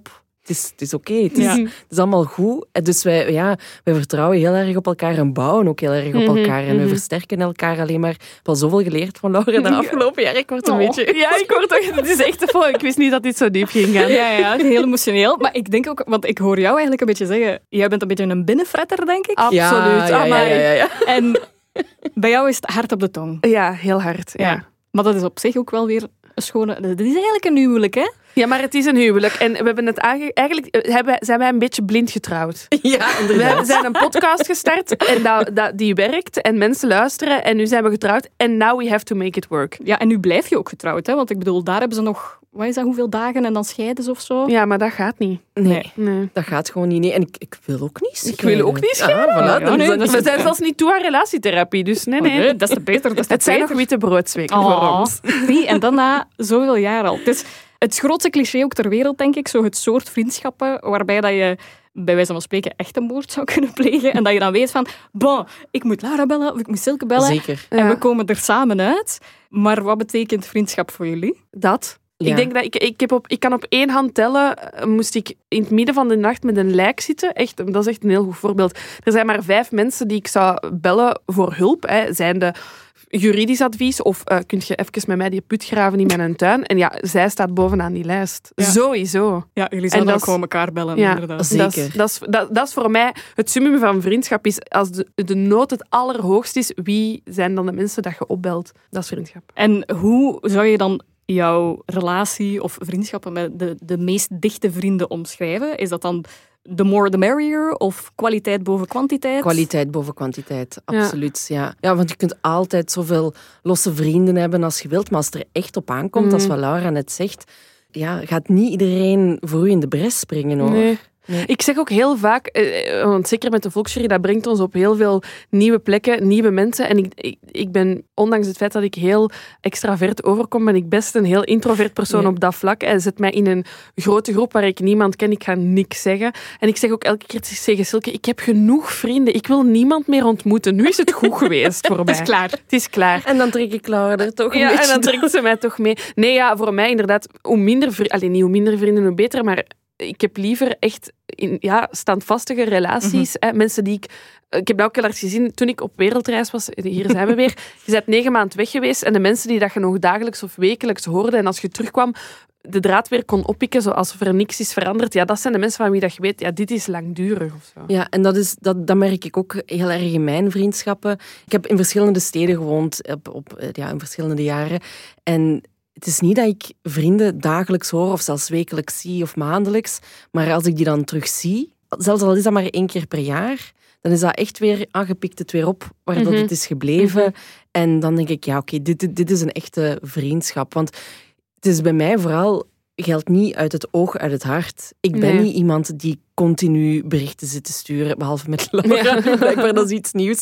het is, het is oké, okay, het, is, Ja. het is allemaal goed. En dus wij, ja, wij vertrouwen heel erg op elkaar en bouwen ook heel erg op Mm-hmm, elkaar. En we mm-hmm. versterken elkaar alleen maar. Ik heb al zoveel geleerd van Laura de afgelopen jaar. Ik word een Oh. beetje... Ja, ik word toch... Het is echt te vol. Ik wist niet dat dit zo diep ging gaan. Ja, ja, heel emotioneel. Maar ik denk ook, want ik hoor jou eigenlijk een beetje zeggen, jij bent een beetje een binnenfretter, denk ik. Absoluut. Ja, ja, ja, Amai. ja, ja, ja. En bij jou is het hard op de tong. Ja, heel hard. Ja. Ja. Maar dat is op zich ook wel weer een schone... Dat is eigenlijk een huwelijk, hè? Ja, maar het is een huwelijk. En we hebben het aange... eigenlijk eh, hebben, zijn wij een beetje blind getrouwd. Ja, We inderdaad. zijn een podcast gestart en dat, dat, die werkt en mensen luisteren en nu zijn we getrouwd en now we have to make it work. Ja, en nu blijf je ook getrouwd, hè? Want ik bedoel, daar hebben ze nog... Wat is dat, hoeveel dagen en dan scheiden ze of zo? Ja, maar dat gaat niet. Nee, Nee. dat gaat gewoon niet. Nee. En ik, ik wil ook niet Ik wil ook niet scheiden. Ah, voilà, Ja, dan nee, is dat- dat We zijn zelfs niet toe aan relatietherapie, dus nee, Oh, nee. nee, des te beter, des te Het zijn nog beter. witte broodsweken Oh, voor ons. zie, en dan na zoveel jaar al. Het is het grootste cliché ook ter wereld, denk ik. Zo het soort vriendschappen waarbij dat je bij wijze van spreken echt een moord zou kunnen plegen. En dat je dan weet van, bon, ik moet Lara bellen of ik moet Silke bellen. Zeker. En Ja. we komen er samen uit. Maar wat betekent vriendschap voor jullie? Dat. Ja. Ik denk dat ik, ik, heb op, ik kan op één hand tellen, eh, moest ik in het midden van de nacht met een lijk zitten. Echt, dat is echt een heel goed voorbeeld. Er zijn maar vijf mensen die ik zou bellen voor hulp. Hè. Zijn de juridisch advies of uh, kun je even met mij die put graven in mijn tuin? En ja, zij staat bovenaan die lijst. Ja. Sowieso. Ja, jullie En zouden dat ook is- gewoon elkaar bellen, Ja. inderdaad. Zeker. Dat is, dat, is, dat, dat is voor mij het summum van vriendschap. Is als de, de nood het allerhoogst is, wie zijn dan de mensen dat je opbelt? Dat is vriendschap. En hoe zou je dan jouw relatie of vriendschappen met de, de meest dichte vrienden omschrijven? Is dat dan the more the merrier of kwaliteit boven kwantiteit? Kwaliteit boven kwantiteit, Ja. absoluut. Ja. Ja, want je kunt altijd zoveel losse vrienden hebben als je wilt, maar als het er echt op aankomt, Mm. als wat Laura net zegt, ja, gaat niet iedereen voor u in de bres springen, hoor. Nee. Nee. Ik zeg ook heel vaak, eh, want zeker met de Volksjury, dat brengt ons op heel veel nieuwe plekken, nieuwe mensen. En ik, ik, ik ben, ondanks het feit dat ik heel extravert overkom, ben ik best een heel introvert persoon Ja. op dat vlak. En zet mij in een grote groep waar ik niemand ken, ik ga niks zeggen. En ik zeg ook elke keer tegen Silke, ik heb genoeg vrienden, ik wil niemand meer ontmoeten. Nu is het goed geweest voor mij. Het is klaar. Het is klaar. En dan trek ik Laura er toch een Ja, beetje en dan trekt ze mij toch mee. Nee, ja, voor mij inderdaad, hoe minder vrienden, alleen niet hoe minder vrienden, hoe beter, maar ik heb liever echt in, ja, standvastige relaties. Hè, mensen die ik... Ik heb dat ook heel erg gezien toen ik op wereldreis was. Hier zijn we weer. Je bent negen maanden weg geweest en de mensen die dat je nog dagelijks of wekelijks hoorde en als je terugkwam, de draad weer kon oppikken zoals er niks is veranderd. Ja, dat zijn de mensen van wie dat je weet, ja, dit is langdurig of zo. Ja, en dat, is, dat, dat merk ik ook heel erg in mijn vriendschappen. Ik heb in verschillende steden gewoond, op, op, ja, in verschillende jaren. En het is niet dat ik vrienden dagelijks hoor of zelfs wekelijks zie of maandelijks. Maar als ik die dan terug zie, zelfs al is dat maar één keer per jaar, dan is dat echt weer aangepikt het weer op waar dat Mhm. het is gebleven. Mhm. En dan denk ik, ja oké, dit, dit, dit is een echte vriendschap. Want het is bij mij vooral, geldt niet uit het oog, uit het hart. Ik ben Nee. niet iemand die continu berichten zit te sturen, behalve met Laura. Ja. Blijkbaar, dat is iets nieuws.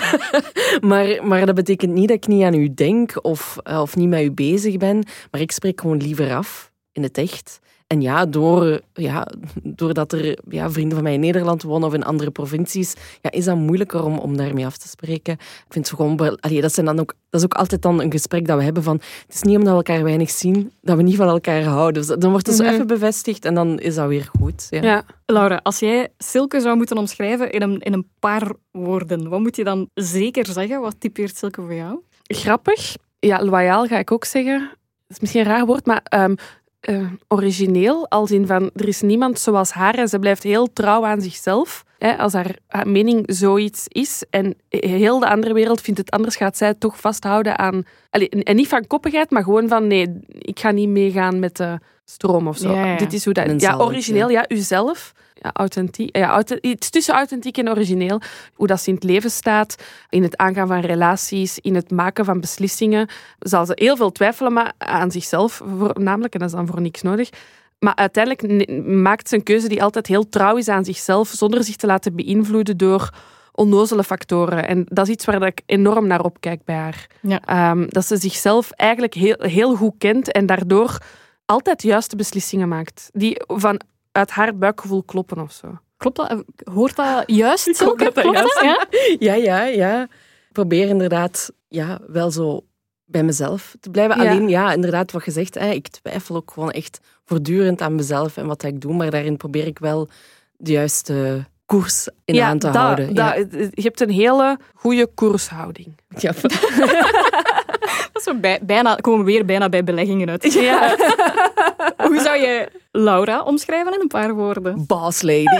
maar, maar dat betekent niet dat ik niet aan u denk of, uh, of niet met u bezig ben. Maar ik spreek gewoon liever af, in het echt. En ja, door, ja doordat er ja, vrienden van mij in Nederland wonen of in andere provincies, ja, is dat moeilijker om, om daarmee af te spreken. Ik vind het gewoon... wel- Allee, dat, zijn dan ook, dat is ook altijd dan een gesprek dat we hebben van... Het is niet omdat we elkaar weinig zien, dat we niet van elkaar houden. Dus dan wordt het zo Mhm. even bevestigd en dan is dat weer goed. Ja. Ja. Laura, als jij Silke zou moeten omschrijven in een, in een paar woorden, wat moet je dan zeker zeggen? Wat typeert Silke voor jou? Grappig. Ja, loyaal ga ik ook zeggen. Dat is misschien een raar woord, maar ehm, eh, origineel. Als in van, er is niemand zoals haar en ze blijft heel trouw aan zichzelf. Hè, als haar, haar mening zoiets is en heel de andere wereld vindt het anders, gaat zij toch vasthouden aan... Allee, en niet van koppigheid, maar gewoon van nee, ik ga niet meegaan met de stroom of zo. Ja, ja. Dit is hoe dat... En Ja, zelf, origineel, ja, uzelf. Ja, authentiek. Ja, auth- iets tussen authentiek en origineel. Hoe dat ze in het leven staat, in het aangaan van relaties, in het maken van beslissingen. Zal ze heel veel twijfelen maar aan zichzelf, namelijk, en dat is dan voor niks nodig. Maar uiteindelijk ne- maakt ze een keuze die altijd heel trouw is aan zichzelf, zonder zich te laten beïnvloeden door onnozele factoren. En dat is iets waar ik enorm naar opkijk bij haar. Ja. Ehm, dat ze zichzelf eigenlijk heel, heel goed kent en daardoor altijd de juiste beslissingen maakt. Die van uit haar buikgevoel kloppen of zo. Klopt dat? Hoort dat juist, hoop Silke? dat dat Klopt juist dat? Ja? Ja, ja, ja. Ik probeer inderdaad ja, wel zo bij mezelf te blijven. Ja. Alleen, ja, inderdaad, wat je zegt, hè, ik twijfel ook gewoon echt voortdurend aan mezelf en wat ik doe, maar daarin probeer ik wel de juiste koers in ja, aan te dat, houden. dat, Ja. je hebt een hele goede koershouding. Ja. Dat is zo bij, bijna, komen we weer bijna bij beleggingen uit. Ja. Hoe zou je Laura omschrijven in een paar woorden? Boss lady.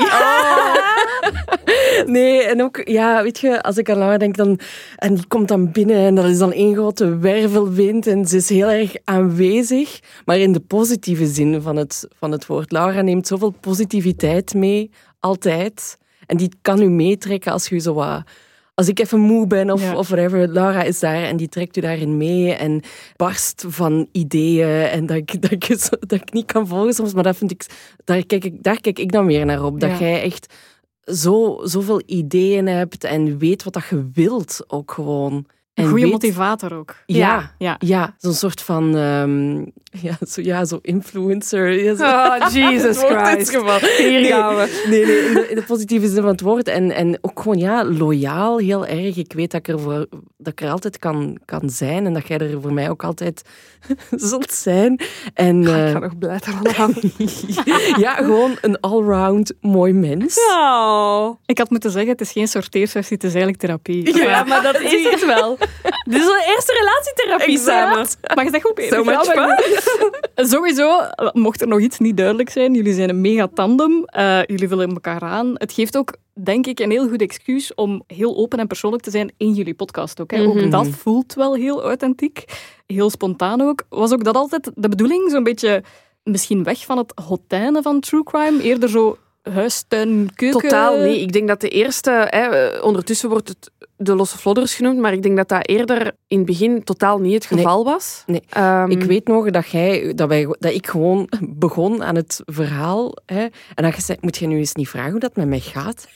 Nee, en ook, ja, weet je, als ik aan Laura denk, dan, en die komt dan binnen en dat is dan één grote wervelwind en ze is heel erg aanwezig, maar in de positieve zin van het, van het woord. Laura neemt zoveel positiviteit mee, altijd. En die kan u meetrekken als u zo wat... Als ik even moe ben of, Ja. of whatever, Laura is daar en die trekt u daarin mee en barst van ideeën en dat ik, dat ik, zo- dat ik niet kan volgen soms, maar dat vind ik, daar, kijk ik, daar kijk ik dan weer naar op. Dat Ja. jij echt zo, zoveel ideeën hebt en weet wat dat je wilt ook gewoon. En Een goede weet- motivator ook. Ja, Ja. ja, zo'n soort van ehm, ja, zo, ja, zo influencer. Ja, zo. Oh, Jesus Het woord is Christ. gevallen. Hier Nee, gaan we. Nee, nee, in de, in de positieve zin van het woord. En, en ook gewoon, ja, loyaal, heel erg. Ik weet dat ik er, voor, dat ik er altijd kan, kan zijn en dat jij er voor mij ook altijd zult zijn. En, Ik eh, ga nog blij aan. ja, gewoon een allround mooi mens. Oh. Ik had moeten zeggen, het is geen sorteersessie, het is eigenlijk therapie. Ja, maar dat is het wel. Dit is onze eerste relatietherapie samen. Maar je zegt goed, Peter. So much Ja, maar goed. Sowieso, mocht er nog iets niet duidelijk zijn, jullie zijn een mega tandem. Uh, jullie vullen elkaar aan. Het geeft ook, denk ik, een heel goed excuus om heel open en persoonlijk te zijn in jullie podcast ook. Hè. Mhm. Ook dat voelt wel heel authentiek. Heel spontaan ook. Was ook dat altijd de bedoeling? Zo'n beetje misschien weg van het hotijnen van true crime? Eerder zo huis, tuin, keuken? Totaal niet. Ik denk dat de eerste... Hè, ondertussen wordt het de losse vlodders genoemd, maar ik denk dat dat eerder in het begin totaal niet het geval was. Nee. Um, Ik weet nog dat, jij, dat, wij, dat ik gewoon begon aan het verhaal. Hè, en dat je zei, moet je nu eens niet vragen hoe dat met mij gaat?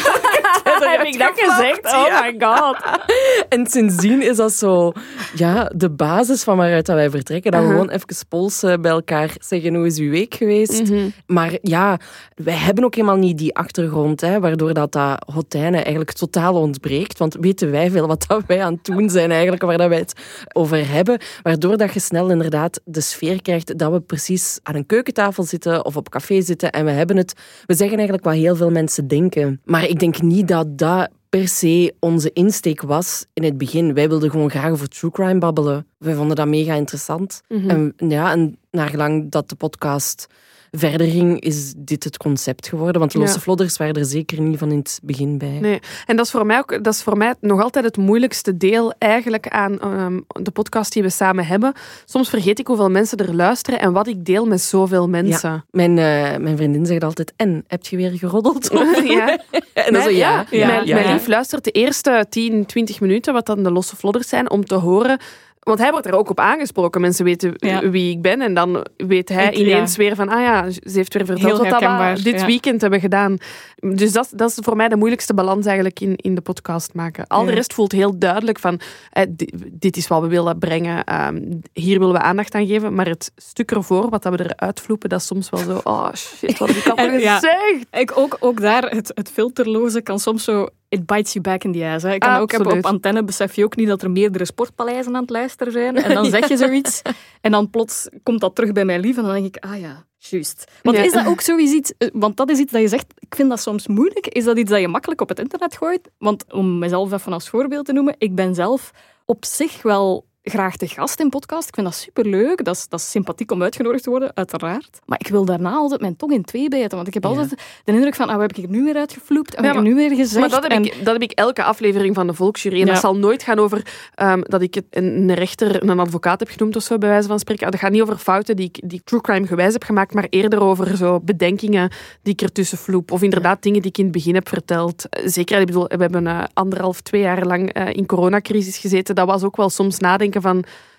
heb ik dat gezegd? Oh my god. En sindsdien is dat zo ja, de basis van waaruit dat wij vertrekken. Dat we Uh-huh. gewoon even polsen bij elkaar zeggen, hoe is uw week geweest? Mm-hmm. Maar ja, wij hebben ook helemaal niet die achtergrond, hè, waardoor dat, dat hotijnen eigenlijk totaal ontbreekt. Want weten wij veel wat dat wij aan het doen zijn eigenlijk, waar dat wij het over hebben. Waardoor dat je snel inderdaad de sfeer krijgt dat we precies aan een keukentafel zitten of op café zitten en we hebben het... We zeggen eigenlijk wat heel veel mensen denken. Maar ik denk niet dat dat per se onze insteek was in het begin. Wij wilden gewoon graag over true crime babbelen. Wij vonden dat mega interessant. Mm-hmm. En, ja, en naargelang dat de podcast verder ging, is dit het concept geworden. Want losse Ja. vlodders waren er zeker niet van in het begin bij. Nee. En dat is voor mij ook, dat is voor mij nog altijd het moeilijkste deel eigenlijk aan um, de podcast die we samen hebben. Soms vergeet ik hoeveel mensen er luisteren en wat ik deel met zoveel mensen. Ja. Mijn, uh, mijn vriendin zegt altijd, en, heb je weer geroddeld? Ja. En dan zo, ja. Ja. Mijn, ja, mijn ja. lief luistert de eerste tien, twintig minuten, wat dan de losse vlodders zijn, om te horen... Want hij wordt er ook op aangesproken. Mensen weten Ja. wie ik ben. En dan weet hij Ik- ineens ja. weer van... Ah ja, ze heeft weer verteld Heel wat dat we herkenbaar, dit ja. weekend hebben gedaan. Dus dat, dat is voor mij de moeilijkste balans eigenlijk in, in de podcast maken. Al de Ja. rest voelt heel duidelijk van... Eh, dit, dit is wat we willen brengen. Um, hier willen we aandacht aan geven. Maar het stuk ervoor, wat dat we eruit vloepen, dat is soms wel zo... Oh shit, wat heb ik allemaal En ja. gezegd? Ik ook, ook daar, het, het filterloze kan soms zo... It bites you back in the ass. Hè. Ik kan ook hebben, Absoluut. op antenne besef je ook niet dat er meerdere sportpaleizen aan het luisteren zijn. En dan zeg je zoiets. En dan plots komt dat terug bij mijn lief. En dan denk ik, ah ja, juist. Want Ja. is dat ook zoiets... Want dat is iets dat je zegt, ik vind dat soms moeilijk. Is dat iets dat je makkelijk op het internet gooit? Want om mezelf even als voorbeeld te noemen. Ik ben zelf op zich wel... graag te gast in podcast. Ik vind dat superleuk. Dat is, dat is sympathiek om uitgenodigd te worden, uiteraard. Maar ik wil daarna altijd mijn tong in twee bijten. Want ik heb Ja. altijd de indruk van, ah, wat heb ik er nu weer uitgevloept? En Ja, wat heb ik maar- er nu weer gezegd? Maar dat heb, En- ik, dat heb ik elke aflevering van de Volksjury. En Ja. dat zal nooit gaan over um, dat ik het een, een rechter, een advocaat heb genoemd of zo, bij wijze van spreken. Dat gaat niet over fouten die ik die ik true crime gewijs heb gemaakt, maar eerder over zo bedenkingen die ik ertussen vloep. Of inderdaad dingen die ik in het begin heb verteld. Zeker, ik bedoel, we hebben uh, anderhalf, twee jaar lang uh, in coronacrisis gezeten. Dat was ook wel soms nadenken van...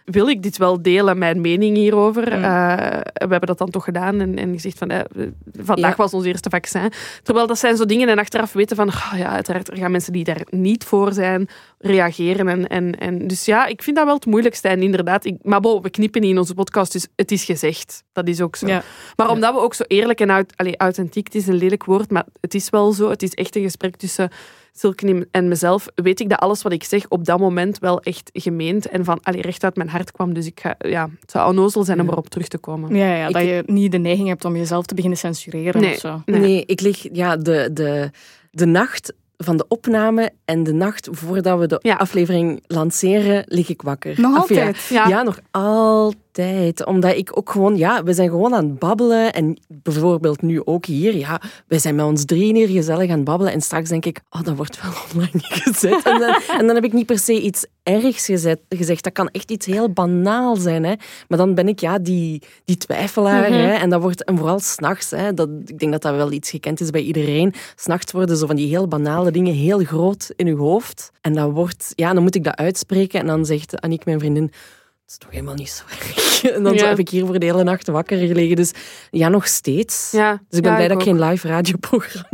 wil ik dit wel delen, mijn mening hierover. Mm. Uh, we hebben dat dan toch gedaan en, en gezegd van, uh, vandaag ja. was ons eerste vaccin. Terwijl dat zijn zo dingen en achteraf weten van, oh ja, uiteraard, er gaan mensen die daar niet voor zijn, reageren. En, en, en, dus ja, ik vind dat wel het moeilijkste. En inderdaad, ik, maar bo, we knippen niet in onze podcast, dus het is gezegd. Dat is ook zo. Ja. Maar omdat we ook zo eerlijk en uit, allez, authentiek, het is een lelijk woord, maar het is wel zo. Het is echt een gesprek tussen Silke en mezelf. Weet ik dat alles wat ik zeg op dat moment wel echt gemeend en van allez, recht uit mijn hart kwam. Dus ik ga, ja, het zou onnozel zijn om erop terug te komen. Ja, ja, ik, dat je niet de neiging hebt om jezelf te beginnen censureren nee, of zo. Nee, nee ik lig ja, de, de, de nacht van de opname en de nacht voordat we de ja. aflevering lanceren, lig ik wakker. Nog Of, ja, altijd? Ja. ja, nog altijd. Omdat ik ook gewoon, ja, we zijn gewoon aan het babbelen. En bijvoorbeeld nu ook hier, ja, wij zijn met ons drieën hier gezellig aan het babbelen. En straks denk ik, oh, dat wordt wel online gezet. En dan, en dan heb ik niet per se iets ergs gezet, gezegd. Dat kan echt iets heel banaal zijn, hè. Maar dan ben ik, ja, die, die twijfelaar, mm-hmm. hè. En dat wordt, en vooral 's nachts, hè. Dat, ik denk dat dat wel iets gekend is bij iedereen. 's Nachts worden zo van die heel banale dingen heel groot in je hoofd. En dat wordt, ja, dan moet ik dat uitspreken. En dan zegt Aniek, mijn vriendin, het is toch helemaal niet zo erg. En dan ja. heb ik hier voor de hele nacht wakker gelegen. Dus ja, nog steeds. Ja. Dus ik ben ja, blij ik dat ik ook. geen live radioprogramma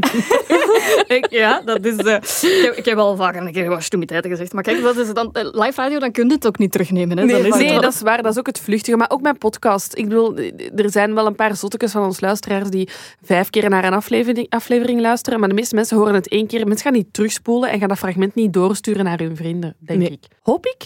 ik, ja, dat is... Uh, ik, heb, ik heb al vaak een keer wat stoemiteiten gezegd. Maar kijk, dat is dan, uh, live radio, dan kun je het ook niet terugnemen. Hè? Nee, dan is nee het dat is waar. Dat is ook het vluchtige. Maar ook mijn podcast. Ik bedoel, er zijn wel een paar zottekes van ons luisteraars die vijf keer naar een aflevering, aflevering luisteren. Maar de meeste mensen horen het één keer. Mensen gaan niet terugspoelen en gaan dat fragment niet doorsturen naar hun vrienden, denk nee. ik. Hoop ik.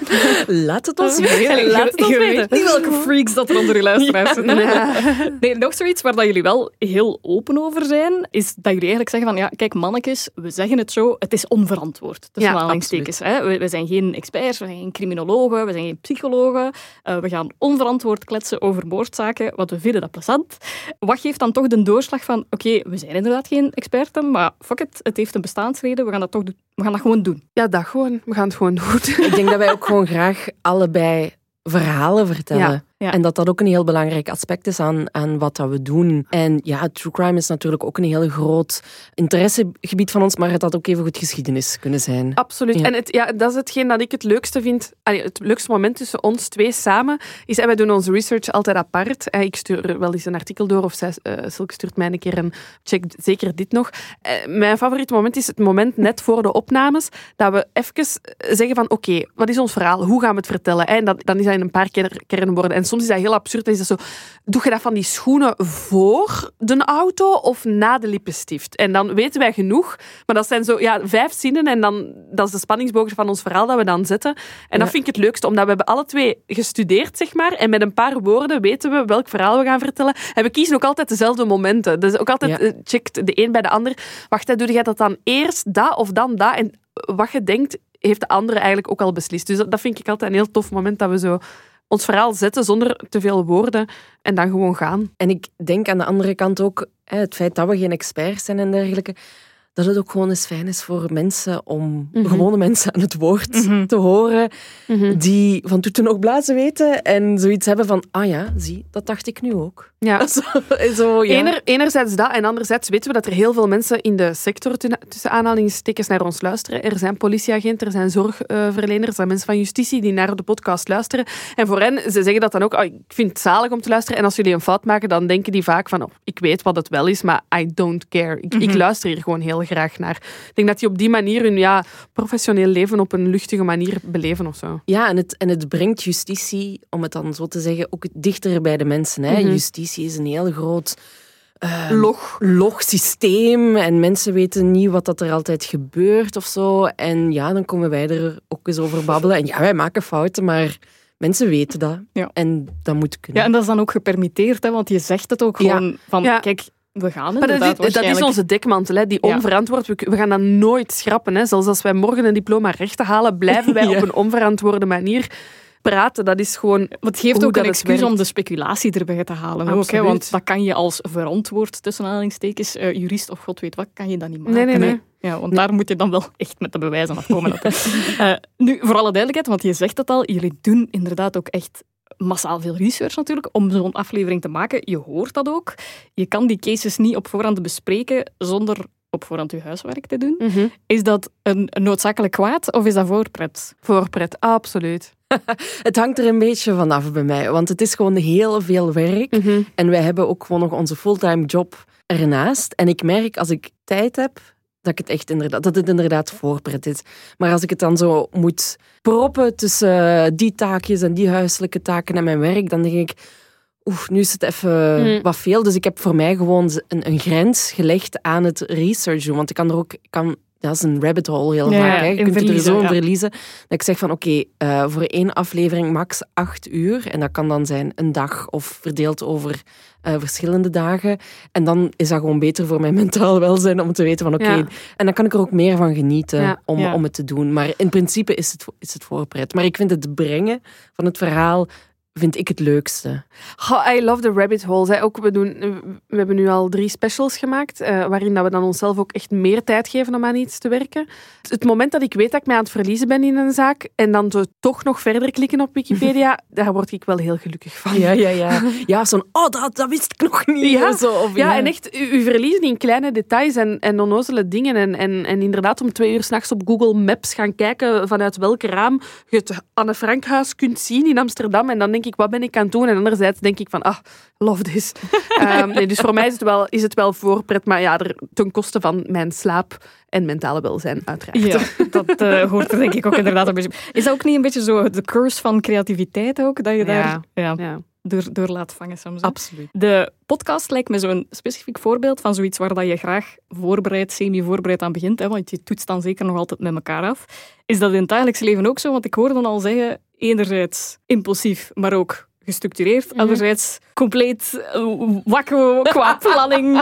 Laat het ons weten. Laat het ons weten. Weet niet welke freaks dat er onder je luisteraars zitten. Ja. Nee, nog zoiets waar dat jullie wel heel open over zijn, is dat jullie eigenlijk zeggen van, ja, kijk, mannetjes, we zeggen het zo, het is onverantwoord. Tussen ja, aanhalingstekens. We, we zijn geen experts, we zijn geen criminologen, we zijn geen psychologen. Uh, we gaan onverantwoord kletsen over moordzaken, want we vinden dat plezant. Wat geeft dan toch de doorslag van, oké, okay, we zijn inderdaad geen experten, maar fuck it, het heeft een bestaansreden, we gaan dat toch doen. We gaan dat gewoon doen. Ja, dat gewoon. We gaan het gewoon doen. Ik denk dat wij ook gewoon graag allebei verhalen vertellen. Ja. Ja. En dat dat ook een heel belangrijk aspect is aan, aan wat dat we doen. En ja, true crime is natuurlijk ook een heel groot interessegebied van ons, maar het had ook even goed geschiedenis kunnen zijn. Absoluut. Ja. En het, ja, dat is hetgeen dat ik het leukste vind. Allee, het leukste moment tussen ons twee samen is, en wij doen onze research altijd apart. Ik stuur wel eens een artikel door, of zij, uh, Silke stuurt mij een keer een check, zeker dit nog. Uh, mijn favoriete moment is het moment net voor de opnames, dat we even zeggen van, oké, okay, wat is ons verhaal? Hoe gaan we het vertellen? En dat, dan is dat in een paar kernwoorden. En soms is dat heel absurd. Dan is dat zo, doe je dat van die schoenen voor de auto of na de lippenstift? En dan weten wij genoeg. Maar dat zijn zo ja, vijf zinnen en dan, dat is de spanningsboog van ons verhaal dat we dan zetten. En ja. dat vind ik het leukste, omdat we hebben alle twee gestudeerd, zeg maar. En met een paar woorden weten we welk verhaal we gaan vertellen. En we kiezen ook altijd dezelfde momenten. Dus ook altijd ja. checkt de een bij de ander. Wacht, doe jij dat dan eerst dat of dan dat? En wat je denkt, heeft de andere eigenlijk ook al beslist. Dus dat, dat vind ik altijd een heel tof moment, dat we zo ons verhaal zetten zonder te veel woorden en dan gewoon gaan. En ik denk aan de andere kant ook, het feit dat we geen experts zijn en dergelijke, dat het ook gewoon eens fijn is voor mensen om mm-hmm. gewone mensen aan het woord mm-hmm. te horen, mm-hmm. die van toeten nog blazen weten en zoiets hebben van, ah ja, zie, dat dacht ik nu ook. Ja. Zo, zo, ja. Ener, enerzijds dat en anderzijds weten we dat er heel veel mensen in de sector tussen aanhalingstekens naar ons luisteren. Er zijn politieagenten, er zijn zorgverleners, er zijn mensen van justitie die naar de podcast luisteren. En voor hen, ze zeggen dat dan ook, oh, ik vind het zalig om te luisteren en als jullie een fout maken, dan denken die vaak van, oh, ik weet wat het wel is, maar I don't care. Ik, mm-hmm. ik luister hier gewoon heel graag naar. Ik denk dat die op die manier hun ja, professioneel leven op een luchtige manier beleven of zo. Ja, en het, en het brengt justitie, om het dan zo te zeggen, ook dichter bij de mensen. Hè. Mm-hmm. Justitie is een heel groot uh, log. logsysteem en mensen weten niet wat dat er altijd gebeurt of zo. En ja, dan komen wij er ook eens over babbelen. En ja, wij maken fouten, maar mensen weten dat. Ja. En dat moet kunnen. Ja, en dat is dan ook gepermitteerd, hè, want je zegt het ook gewoon ja. van, ja. kijk, we gaan maar inderdaad dat, is, dat is onze dekmantel, hè, die onverantwoord. We, we gaan dat nooit schrappen. Hè. Zelfs als wij morgen een diploma rechten halen, blijven wij ja. op een onverantwoorde manier praten. Dat is gewoon. Het geeft ook een excuus om de speculatie erbij te halen. Ook, hè, want dat kan je als verantwoord, tussen aanhalingstekens, uh, jurist of god weet wat, kan je dat niet maken. Nee, nee, nee. Hè? Ja, want nee. daar moet je dan wel echt met de bewijzen afkomen. uh, nu, voor alle duidelijkheid, want je zegt het al, jullie doen inderdaad ook echt massaal veel research natuurlijk om zo'n aflevering te maken. Je hoort dat ook. Je kan die cases niet op voorhand bespreken zonder op voorhand je huiswerk te doen. Mm-hmm. Is dat een noodzakelijk kwaad of is dat voorpret? Voorpret, absoluut. Het hangt er een beetje vanaf bij mij, want het is gewoon heel veel werk. Mm-hmm. En wij hebben ook gewoon nog onze fulltime job ernaast. En ik merk als ik tijd heb, dat, ik het echt inderdaad, dat het inderdaad voorpret is. Maar als ik het dan zo moet proppen tussen die taakjes en die huiselijke taken en mijn werk, dan denk ik, oef, nu is het even mm. wat veel. Dus ik heb voor mij gewoon een, een grens gelegd aan het research doen. Want ik kan er ook... Ik kan, dat is een rabbit hole heel ja, vaak. Hè. Je kunt er zo in ja. verliezen. Dat ik zeg van, oké, okay, uh, voor één aflevering max acht uur. En dat kan dan zijn een dag of verdeeld over uh, verschillende dagen. En dan is dat gewoon beter voor mijn mentaal welzijn om te weten van, oké... Okay, ja. En dan kan ik er ook meer van genieten ja. Om, ja. om het te doen. Maar in principe is het, is het voorpret. Maar ik vind het brengen van het verhaal... vind ik het leukste. Oh, I love the rabbit holes. Hè. Ook, we, doen, we hebben nu al drie specials gemaakt, uh, waarin dat we dan onszelf ook echt meer tijd geven om aan iets te werken. Het moment dat ik weet dat ik mij aan het verliezen ben in een zaak en dan zo toch nog verder klikken op Wikipedia, daar word ik wel heel gelukkig van. Ja, ja, ja. Ja, zo'n, oh, dat, dat wist ik nog niet. Ja, zo, of, ja, ja, en echt, u, u verliezen in kleine details en, en onnozele dingen. En, en, en inderdaad om twee uur 's nachts op Google Maps gaan kijken vanuit welk raam je het Anne Frankhuis kunt zien in Amsterdam. En dan denk ik, wat ben ik aan het doen? En anderzijds denk ik van, ah, love this. um, nee, dus voor mij is het wel, is het wel voorpret, maar ja, er, ten koste van mijn slaap en mentale welzijn, uiteraard. Ja, dat uh, hoort er denk ik ook inderdaad een beetje. Is dat ook niet een beetje zo de curse van creativiteit ook? Dat je daar ja. Ja, ja. door, door laat vangen soms. Hè? Absoluut. De podcast lijkt me zo'n specifiek voorbeeld van zoiets waar dat je graag voorbereid, semi-voorbereid aan begint, hè, want je toetst dan zeker nog altijd met elkaar af. Is dat in het dagelijks leven ook zo? Want ik hoorde dan al zeggen, enerzijds impulsief, maar ook gestructureerd. Mm-hmm. Anderzijds compleet uh, wakko qua planning.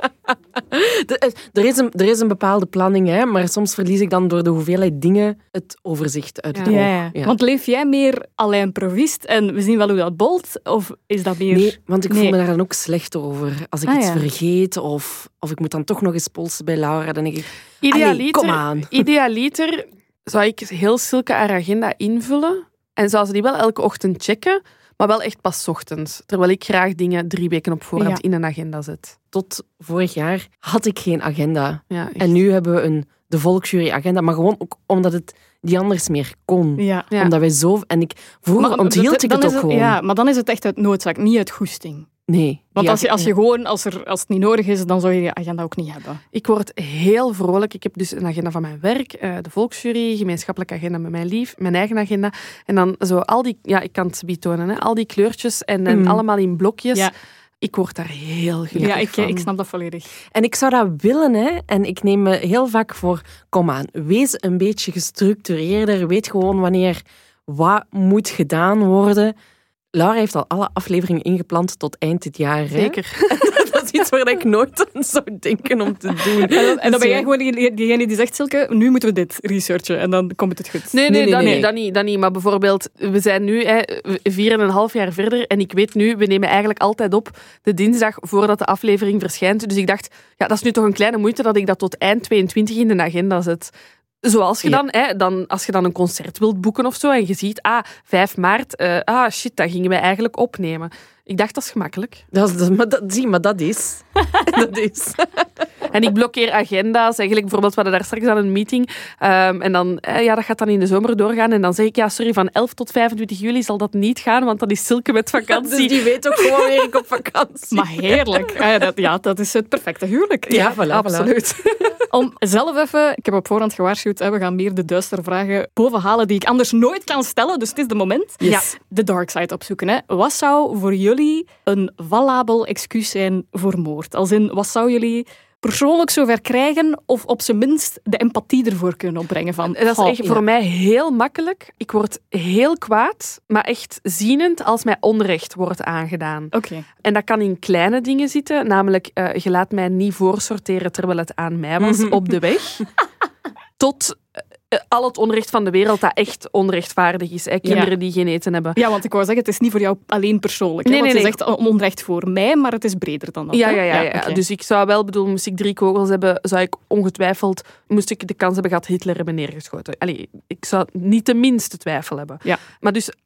de, er, is een, er is een bepaalde planning, hè, maar soms verlies ik dan door de hoeveelheid dingen het overzicht uit het ja. oog. Ja, ja. Want leef jij meer alleen provist en we zien wel hoe dat bolt? Of is dat meer... Nee, want ik nee. voel me daar dan ook slecht over. Als ik ah, iets ja. vergeet of, of ik moet dan toch nog eens polsen bij Laura, dan denk ik, idealiter, kom aan. Idealiter zou ik heel Silke haar agenda invullen en zou ze die wel elke ochtend checken, maar wel echt pas 's ochtends. Terwijl ik graag dingen drie weken op voorhand ja. in een agenda zet. Tot vorig jaar had ik geen agenda. Ja, en nu hebben we een de Volksjury-agenda, maar gewoon ook omdat het niet anders meer kon. Ja. Ja. Omdat wij zo... En ik, vroeger maar, onthield ik het ook het, gewoon. Ja, maar dan is het echt uit noodzaak, niet uit goesting. Nee. Want als je, als je gewoon, als, er, als het niet nodig is, dan zou je je agenda ook niet hebben. Ik word heel vrolijk. Ik heb dus een agenda van mijn werk, uh, de Volksjury, gemeenschappelijke agenda met mijn lief, mijn eigen agenda. En dan zo al die, ja, ik kan het betonen, hè, al die kleurtjes en, en mm. allemaal in blokjes. Ja. Ik word daar heel gelukkig ja, ik, van. ik snap dat volledig. En ik zou dat willen, hè. En ik neem me heel vaak voor, kom aan, wees een beetje gestructureerder. Weet gewoon wanneer wat moet gedaan worden. Laura heeft al alle afleveringen ingepland tot eind dit jaar. Hè? Zeker. Dat is iets waar ik nooit aan zou denken om te doen. En dan, en dan ben jij gewoon diegene die zegt, Silke, nu moeten we dit researchen en dan komt het goed. Nee, nee, nee, dat, nee. Niet, dat, niet, dat niet. Maar bijvoorbeeld, we zijn nu hè, vier en een half jaar verder en ik weet nu, we nemen eigenlijk altijd op de dinsdag voordat de aflevering verschijnt. Dus ik dacht, ja, dat is nu toch een kleine moeite dat ik dat tot eind tweeëntwintig in de agenda zet. Zoals je dan, ja. hè, dan, als je dan een concert wilt boeken of zo en je ziet, ah, vijf maart, uh, ah, shit, dat gingen wij eigenlijk opnemen. Ik dacht, dat is gemakkelijk. Dat is, dat, maar dat, zie, maar dat is. dat is. En ik blokkeer agenda's. Eigenlijk bijvoorbeeld, we hadden daar straks aan een meeting. Um, en dan, eh, ja, dat gaat dan in de zomer doorgaan. En dan zeg ik, ja, sorry, van elf tot vijfentwintig juli zal dat niet gaan, want dat is Silke met vakantie. Dus die weet ook gewoon weer ik op vakantie. Maar heerlijk. Ja, dat, ja, dat is het perfecte huwelijk. Ja, voilà, absoluut. Voilà. Om zelf even, ik heb op voorhand gewaarschuwd, hè, we gaan meer de duistere vragen bovenhalen die ik anders nooit kan stellen. Dus het is de moment. Yes. Ja, de dark side opzoeken. Hè. Wat zou voor jullie een valabel excuus zijn voor moord? Als in, wat zou jullie persoonlijk zover krijgen of op zijn minst de empathie ervoor kunnen opbrengen? Van, dat is oh, echt ja. voor mij heel makkelijk. Ik word heel kwaad, maar echt zienend als mij onrecht wordt aangedaan. Okay. En dat kan in kleine dingen zitten, namelijk uh, je laat mij niet voorsorteren terwijl het aan mij was op de weg. Tot uh, al het onrecht van de wereld dat echt onrechtvaardig is. Hè? Kinderen ja. die geen eten hebben. Ja, want ik wou zeggen, het is niet voor jou alleen persoonlijk. Hè? Nee, want nee, je nee. zegt onrecht voor mij, maar het is breder dan dat. Ja, hè? ja, ja, ja. ja okay. Dus ik zou wel bedoelen, moest ik drie kogels hebben, zou ik ongetwijfeld, moest ik de kans hebben gehad Hitler hebben neergeschoten. Allee, ik zou niet de minste twijfel hebben. Ja. Maar dus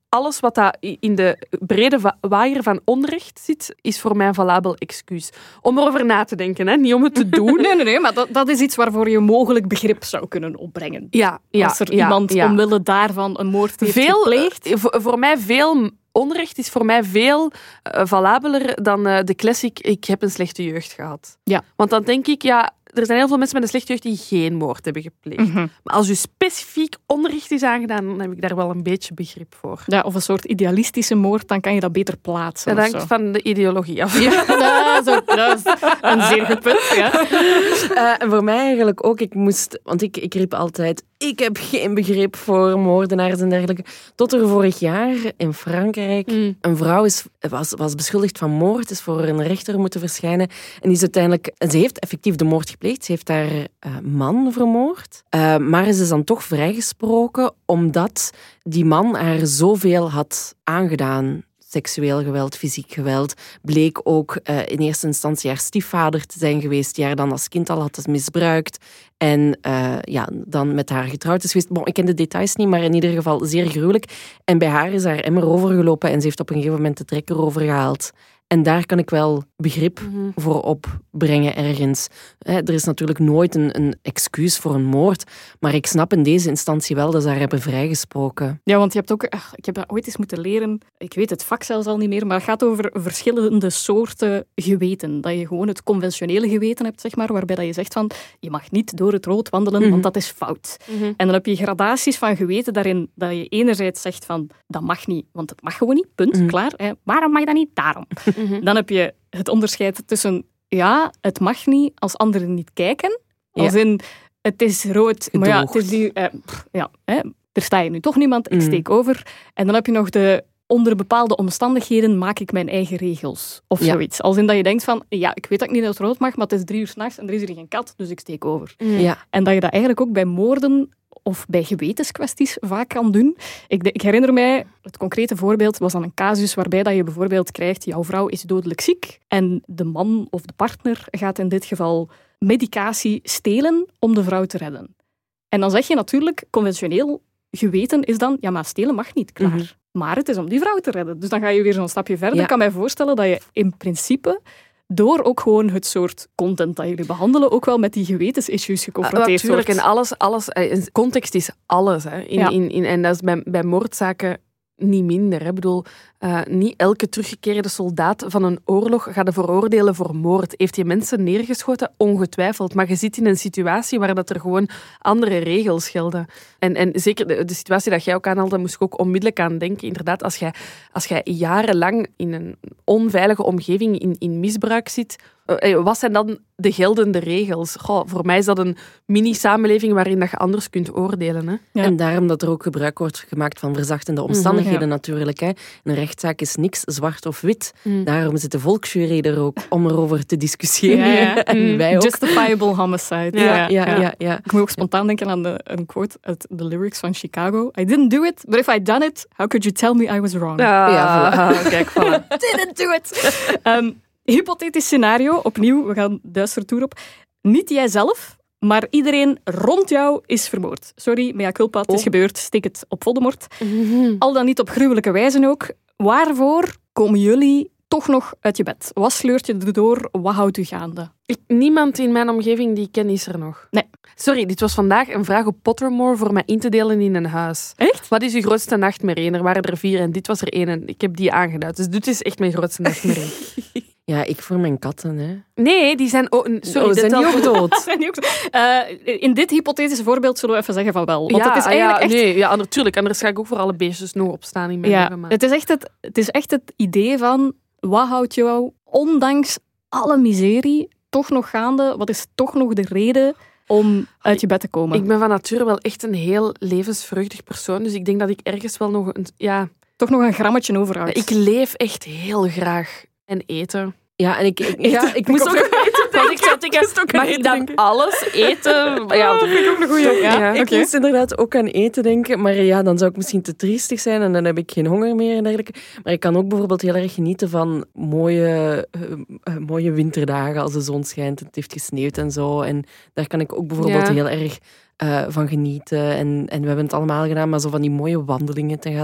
alles wat dat in de brede va- waaier van onrecht zit, is voor mij een valabel excuus. Om erover na te denken, hè? Niet om het te doen. Nee, nee, nee, maar dat, dat is iets waarvoor je mogelijk begrip zou kunnen opbrengen. Ja, ja, Als er ja, iemand ja. omwille daarvan een moord heeft Veel, gepleegd. eh, voor, voor mij veel... Onrecht is voor mij veel uh, valabeler dan uh, de classic ik heb een slechte jeugd gehad. Ja. Want dan denk ik, ja, er zijn heel veel mensen met een slechte jeugd die geen moord hebben gepleegd. Mm-hmm. Maar als u specifiek onrecht is aangedaan, dan heb ik daar wel een beetje begrip voor. Ja, of een soort idealistische moord, dan kan je dat beter plaatsen. Dat of hangt zo. van de ideologie af. Ja, dat is, ook, dat is een zeer goed punt. Ja. Uh, en voor mij eigenlijk ook, ik moest, want ik, ik riep altijd, ik heb geen begrip voor moordenaars en dergelijke. Tot er vorig jaar in Frankrijk Mm. een vrouw is, was, was beschuldigd van moord, is voor een rechter moeten verschijnen en die is uiteindelijk, en ze heeft effectief de moord gepleegd, ze heeft haar uh, man vermoord, uh, maar ze is dan toch vrijgesproken omdat die man haar zoveel had aangedaan. Seksueel geweld, fysiek geweld, bleek ook uh, in eerste instantie haar stiefvader te zijn geweest, die haar dan als kind al had misbruikt en uh, ja, dan met haar getrouwd is geweest. Bon, ik ken de details niet, maar in ieder geval zeer gruwelijk. En bij haar is haar emmer overgelopen en ze heeft op een gegeven moment de trekker overgehaald. En daar kan ik wel begrip Mm-hmm. voor opbrengen ergens. Hè, er is natuurlijk nooit een, een excuus voor een moord, maar ik snap in deze instantie wel dat ze haar hebben vrijgesproken. Ja, want je hebt ook... ach, ik heb dat ooit eens moeten leren. Ik weet het vak zelfs al niet meer, maar het gaat over verschillende soorten geweten. Dat je gewoon het conventionele geweten hebt, zeg maar, waarbij dat je zegt van, je mag niet door het rood wandelen, Mhm. want dat is fout. Mm-hmm. En dan heb je gradaties van geweten daarin dat je enerzijds zegt van, dat mag niet, want het mag gewoon niet, punt, Mhm. klaar. Hè. Waarom mag dat niet? Daarom. Mm-hmm. Dan heb je het onderscheid tussen, ja, het mag niet als anderen niet kijken. Als Ja. in, het is rood, maar ja, het Gedroogd. is die... Eh, pff, ja, hè, er staat hier nu toch niemand, ik Mm. steek over. En dan heb je nog de, onder bepaalde omstandigheden maak ik mijn eigen regels. Of Ja. zoiets. Als in dat je denkt van, ja, ik weet dat ik niet dat het rood mag, maar het is drie uur 's nachts en er is hier geen kat, dus ik steek over. Ja. En dat je dat eigenlijk ook bij moorden of bij gewetenskwesties vaak kan doen. Ik, ik herinner mij, het concrete voorbeeld was dan een casus waarbij dat je bijvoorbeeld krijgt, jouw vrouw is dodelijk ziek en de man of de partner gaat in dit geval medicatie stelen om de vrouw te redden. En dan zeg je natuurlijk, conventioneel geweten is dan, ja, maar stelen mag niet, klaar. Mhm. Maar het is om die vrouw te redden. Dus dan ga je weer zo'n stapje verder. Ja. Ik kan mij voorstellen dat je in principe door ook gewoon het soort content dat jullie behandelen, ook wel met die gewetensissues geconfronteerd Natuurlijk, wordt. en alles, alles, eh, context is alles. Hè. In, Ja. in, in, en dat is bij, bij moordzaken niet minder. Hè. Ik bedoel, uh, niet elke teruggekeerde soldaat van een oorlog gaat er veroordelen voor moord. Heeft hij mensen neergeschoten? Ongetwijfeld. Maar je zit in een situatie waar dat er gewoon andere regels gelden. En, en zeker de, de situatie dat jij ook aanhaalde, moest ik ook onmiddellijk aan denken. Inderdaad, als jij, als jij jarenlang in een onveilige omgeving in, in misbruik zit, uh, wat zijn dan de geldende regels? Goh, voor mij is dat een mini-samenleving waarin dat je anders kunt oordelen. Hè? Ja. En daarom dat er ook gebruik wordt gemaakt van verzachtende omstandigheden Ja. natuurlijk. Hè. Een rechtszaak is niks zwart of wit. Mm. Daarom zit de volksjury er ook om erover te discussiëren. Ja, ja. En wij ook. Justifiable homicide. Ja, ja, ja, ja. Ik moet ook spontaan denken aan de, een quote uit de lyrics van Chicago. I didn't do it, but if I'd done it, how could you tell me I was wrong? Ah, Ja, voilà. Kijk, voilà. Didn't do it. Um, hypothetisch scenario, opnieuw, we gaan duister toer op. Niet jijzelf, maar iedereen rond jou is vermoord. Sorry, mea culpa, het is Oh. gebeurd. Steek het op Voldemort. Al dan niet op gruwelijke wijze ook. Waarvoor komen jullie toch nog uit je bed? Wat sleurt je erdoor? Wat houdt u gaande? Ik, niemand in mijn omgeving die ik ken is er nog. Nee. Sorry, dit was vandaag een vraag op Pottermore voor mij in te delen in een huis. Echt? Wat is uw grootste nachtmerrie? Er waren er vier en dit was er één en ik heb die aangeduid. Dus dit is echt mijn grootste nachtmerrie. Ja, ik voor mijn katten. Hè. Nee, die zijn ook... Sorry, Oh, dit zijn die telt- ook dood? Zijn die ook zo? Uh, in dit hypothetische voorbeeld zullen we even zeggen van wel. Want ja, het is eigenlijk ja, echt... nee, ja, natuurlijk. Anders ga ik ook voor alle beestjes nog opstaan in mijn Ja, leven. Maar... het is, echt het, het is echt het idee van, wat houdt jou, ondanks alle miserie, toch nog gaande? Wat is toch nog de reden om uit je bed te komen? Ik ben van nature wel echt een heel levensvreugdig persoon. Dus ik denk dat ik ergens wel nog een... Ja, Toch nog een grammetje overhoudt. ik leef echt heel graag. En eten. Ja, en ik, ik, ja, ik Ik moest ook ook... Want ik zat ik mag ik dan alles eten? Ja, Oh, vind ik ook een goeie. Ja, Ja, Ik oké. moest inderdaad ook aan eten denken, maar ja, dan zou ik misschien te triestig zijn en dan heb ik geen honger meer en dergelijke. Maar ik kan ook bijvoorbeeld heel erg genieten van mooie, uh, uh, mooie winterdagen als de zon schijnt en het heeft gesneeuwd en zo. En daar kan ik ook bijvoorbeeld Ja. heel erg uh, van genieten. En, en we hebben het allemaal gedaan, maar zo van die mooie wandelingen te gaan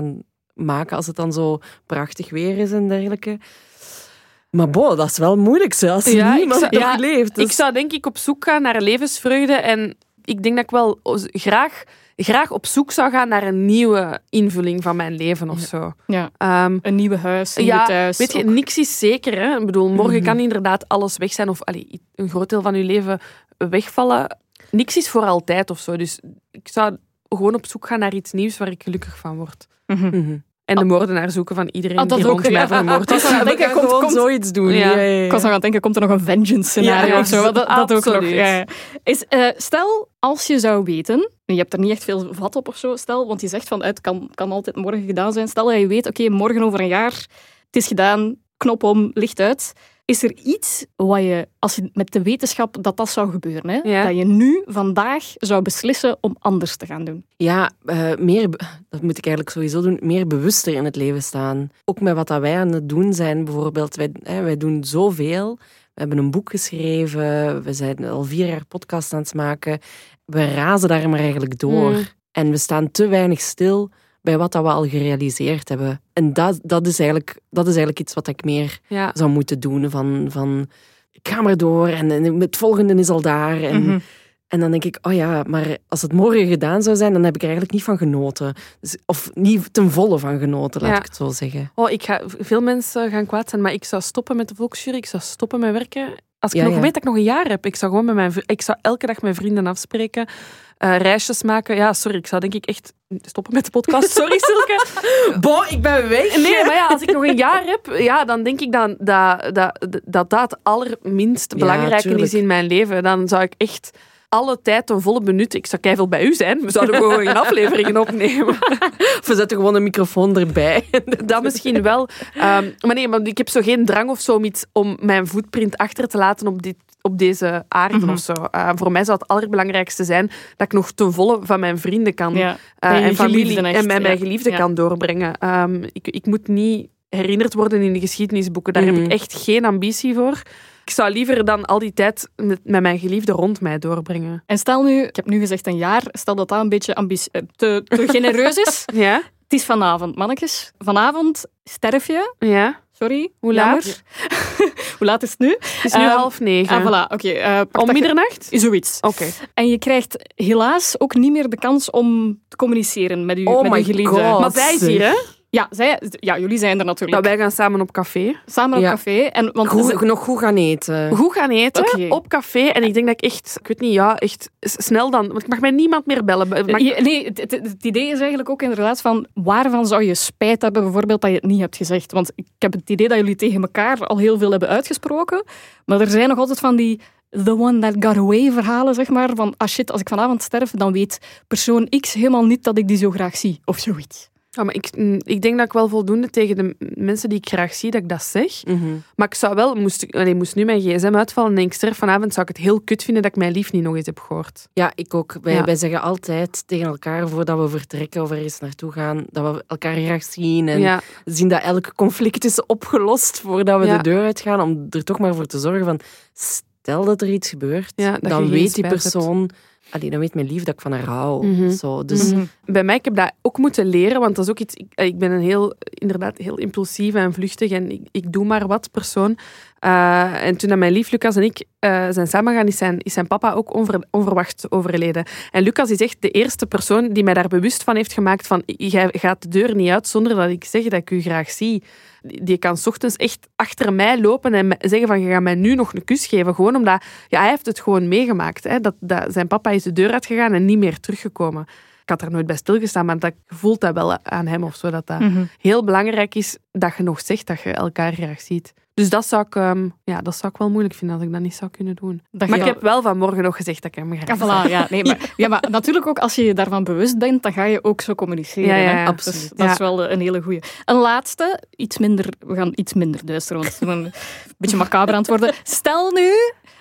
maken als het dan zo prachtig weer is en dergelijke. Maar bo, dat is wel moeilijk als Ja, niemand ik zou, nog ja, leeft. Dus... Ik zou denk ik op zoek gaan naar levensvreugde en ik denk dat ik wel graag, graag op zoek zou gaan naar een nieuwe invulling van mijn leven of zo. Ja. Um, Een nieuwe huis, een ja, nieuw thuis. weet je, ook. niks is zeker. Hè? Ik bedoel, morgen Mm-hmm. kan inderdaad alles weg zijn of allee, een groot deel van je leven wegvallen. Niks is voor altijd of zo. Dus ik zou gewoon op zoek gaan naar iets nieuws waar ik gelukkig van word. Mhm. Mm-hmm. En de moordenaar zoeken van iedereen Ah, dat die ook, rond mij ja. vermoord Ik is. was aan het denken, We komt, gaan gewoon komt, zoiets doen. Ja. Ja, ja, ja. ik was nog aan het denken, komt er nog een vengeance scenario Ja, of zo? Dat, dat ook nog. absoluut. Ja, ja. Is, uh, stel, als je zou weten, je hebt er niet echt veel vat op of zo, stel, want je zegt van het kan, kan altijd morgen gedaan zijn. Stel dat je weet, oké, okay, morgen over een jaar, het is gedaan, knop om, licht uit. Is er iets wat je, als je met de wetenschap dat dat zou gebeuren, hè, Ja. dat je nu, vandaag, zou beslissen om anders te gaan doen? Ja, uh, meer, dat moet ik eigenlijk sowieso doen, meer bewuster in het leven staan. Ook met wat dat wij aan het doen zijn, bijvoorbeeld. Wij, hè, wij doen zoveel. We hebben een boek geschreven. We zijn al vier jaar podcast aan het maken. We razen daar maar eigenlijk door. Mm. En we staan te weinig stil bij wat dat we al gerealiseerd hebben. En dat, dat, is, eigenlijk, dat is eigenlijk iets wat ik meer Ja. zou moeten doen. Van, van ik ga maar door en, en het volgende is al daar. En, Mhm. en dan denk ik, oh ja, maar als het morgen gedaan zou zijn, dan heb ik er eigenlijk niet van genoten. Dus, of niet ten volle van genoten, laat Ja. ik het zo zeggen. Oh, ik ga, veel mensen gaan kwaad zijn, maar ik zou stoppen met de volksjury. Ik zou stoppen met werken. Als ik Ja, nog ja. weet dat ik nog een jaar heb, ik zou gewoon met mijn, vri- ik zou elke dag met vrienden afspreken, uh, reisjes maken. Ja, sorry, ik zou denk ik echt stoppen met de podcast. Sorry, Silke. Bo, ik ben weg. Nee, maar ja, als ik nog een jaar heb, ja, dan denk ik dan dat dat, dat, dat het allerminst Ja, belangrijke tuurlijk. is in mijn leven. Dan zou ik echt alle tijd ten volle benutten. Ik zou keiveel bij u zijn. We zouden gewoon geen afleveringen opnemen. Of we zetten gewoon een microfoon erbij. Dat misschien wel. Um, maar nee, maar ik heb zo geen drang of zo om iets om mijn voetprint achter te laten op, dit, op deze aarde Mhm. of zo. Uh, voor mij zou het allerbelangrijkste zijn dat ik nog ten volle van mijn vrienden kan Ja. uh, Bij je en familie geliefden echt, en met mijn ja. geliefden Ja. kan doorbrengen. Um, ik, ik moet niet herinnerd worden in de geschiedenisboeken. Daar Mhm. heb ik echt geen ambitie voor. Ik zou liever dan al die tijd met, met mijn geliefde rond mij doorbrengen. En stel nu, ik heb nu gezegd een jaar, stel dat dat een beetje ambitie, eh, te, te genereus is. Ja? Het is vanavond, mannetjes. Vanavond sterf je. Ja? Sorry. Hoe jammer. laat? Hoe laat is het nu? Het is nu Um, half negen. Ah, voilà. Oké. eh, pak Om dat je- middernacht? Zoiets. Oké. En je krijgt helaas ook niet meer de kans om te communiceren met, u, Oh met my uw geliefde. God. Maar zij is hier, hè? Ja, zij, ja, jullie zijn er natuurlijk. Dat wij gaan samen op café. Samen op Ja. café. En, want Goed, ze- nog goed gaan eten. Goed gaan eten Oké. op café. En ik denk dat ik echt, ik weet niet, ja, echt s- snel dan. Want ik mag mij niemand meer bellen. Mag- Je- nee, het, het- het idee is eigenlijk ook inderdaad van waarvan zou je spijt hebben bijvoorbeeld dat je het niet hebt gezegd. Want ik heb het idee dat jullie tegen elkaar al heel veel hebben uitgesproken. Maar er zijn nog altijd van die the one that got away verhalen, zeg maar. Van, ah shit, als ik vanavond sterf, dan weet persoon X helemaal niet dat ik die zo graag zie. Of zoiets. Ja, maar ik, mm, ik denk dat ik wel voldoende tegen de m- mensen die ik graag zie, dat ik dat zeg. Mhm. Maar ik zou wel, moest, ik, allee, moest nu mijn gsm uitvallen en ik sterf vanavond, zou ik het heel kut vinden dat ik mijn lief niet nog eens heb gehoord. Ja, ik ook. Wij, Ja. wij zeggen altijd tegen elkaar, voordat we vertrekken of ergens naartoe gaan, dat we elkaar graag zien en Ja, zien dat elk conflict is opgelost voordat we Ja. de deur uitgaan, om er toch maar voor te zorgen van, stel dat er iets gebeurt, Ja, dat je dan geen weet die spijt hebt. persoon... Allee, dan weet mijn lief dat ik van haar hou. Mhm. Zo, dus Mhm. bij mij, ik heb dat ook moeten leren, want dat is ook iets... Ik, ik ben een heel, inderdaad, heel impulsieve en vluchtig en ik, ik doe maar wat persoon. Uh, en toen dat mijn lief Lucas en ik uh, zijn samengegaan, is zijn, is zijn papa ook onver, onverwacht overleden. En Lucas is echt de eerste persoon die mij daar bewust van heeft gemaakt van jij gaat de deur niet uit zonder dat ik zeg dat ik u graag zie. Die kan 's ochtends echt achter mij lopen en zeggen van je gaat mij nu nog een kus geven. Gewoon omdat ja, hij heeft het gewoon meegemaakt. Hè, dat, dat zijn papa is de deur uitgegaan en niet meer teruggekomen. Ik had daar nooit bij stilgestaan, maar dat, je voelt dat wel aan hem of zo. Dat dat Mhm. heel belangrijk is dat je nog zegt dat je elkaar graag ziet. Dus dat zou ik, um, ja, dat zou ik wel moeilijk vinden als ik dat niet zou kunnen doen. Dat Maar je- ik heb wel vanmorgen nog gezegd dat ik hem graag Ja, zag. voilà, ja, nee, maar, ja, maar natuurlijk ook als je je daarvan bewust bent, dan ga je ook zo communiceren. Ja, ja, hè? ja. Dus Absoluut. dat Ja. is wel een hele goeie. Een laatste, iets minder, we gaan iets minder duister, want we gaan een beetje macaber antwoorden. Stel nu,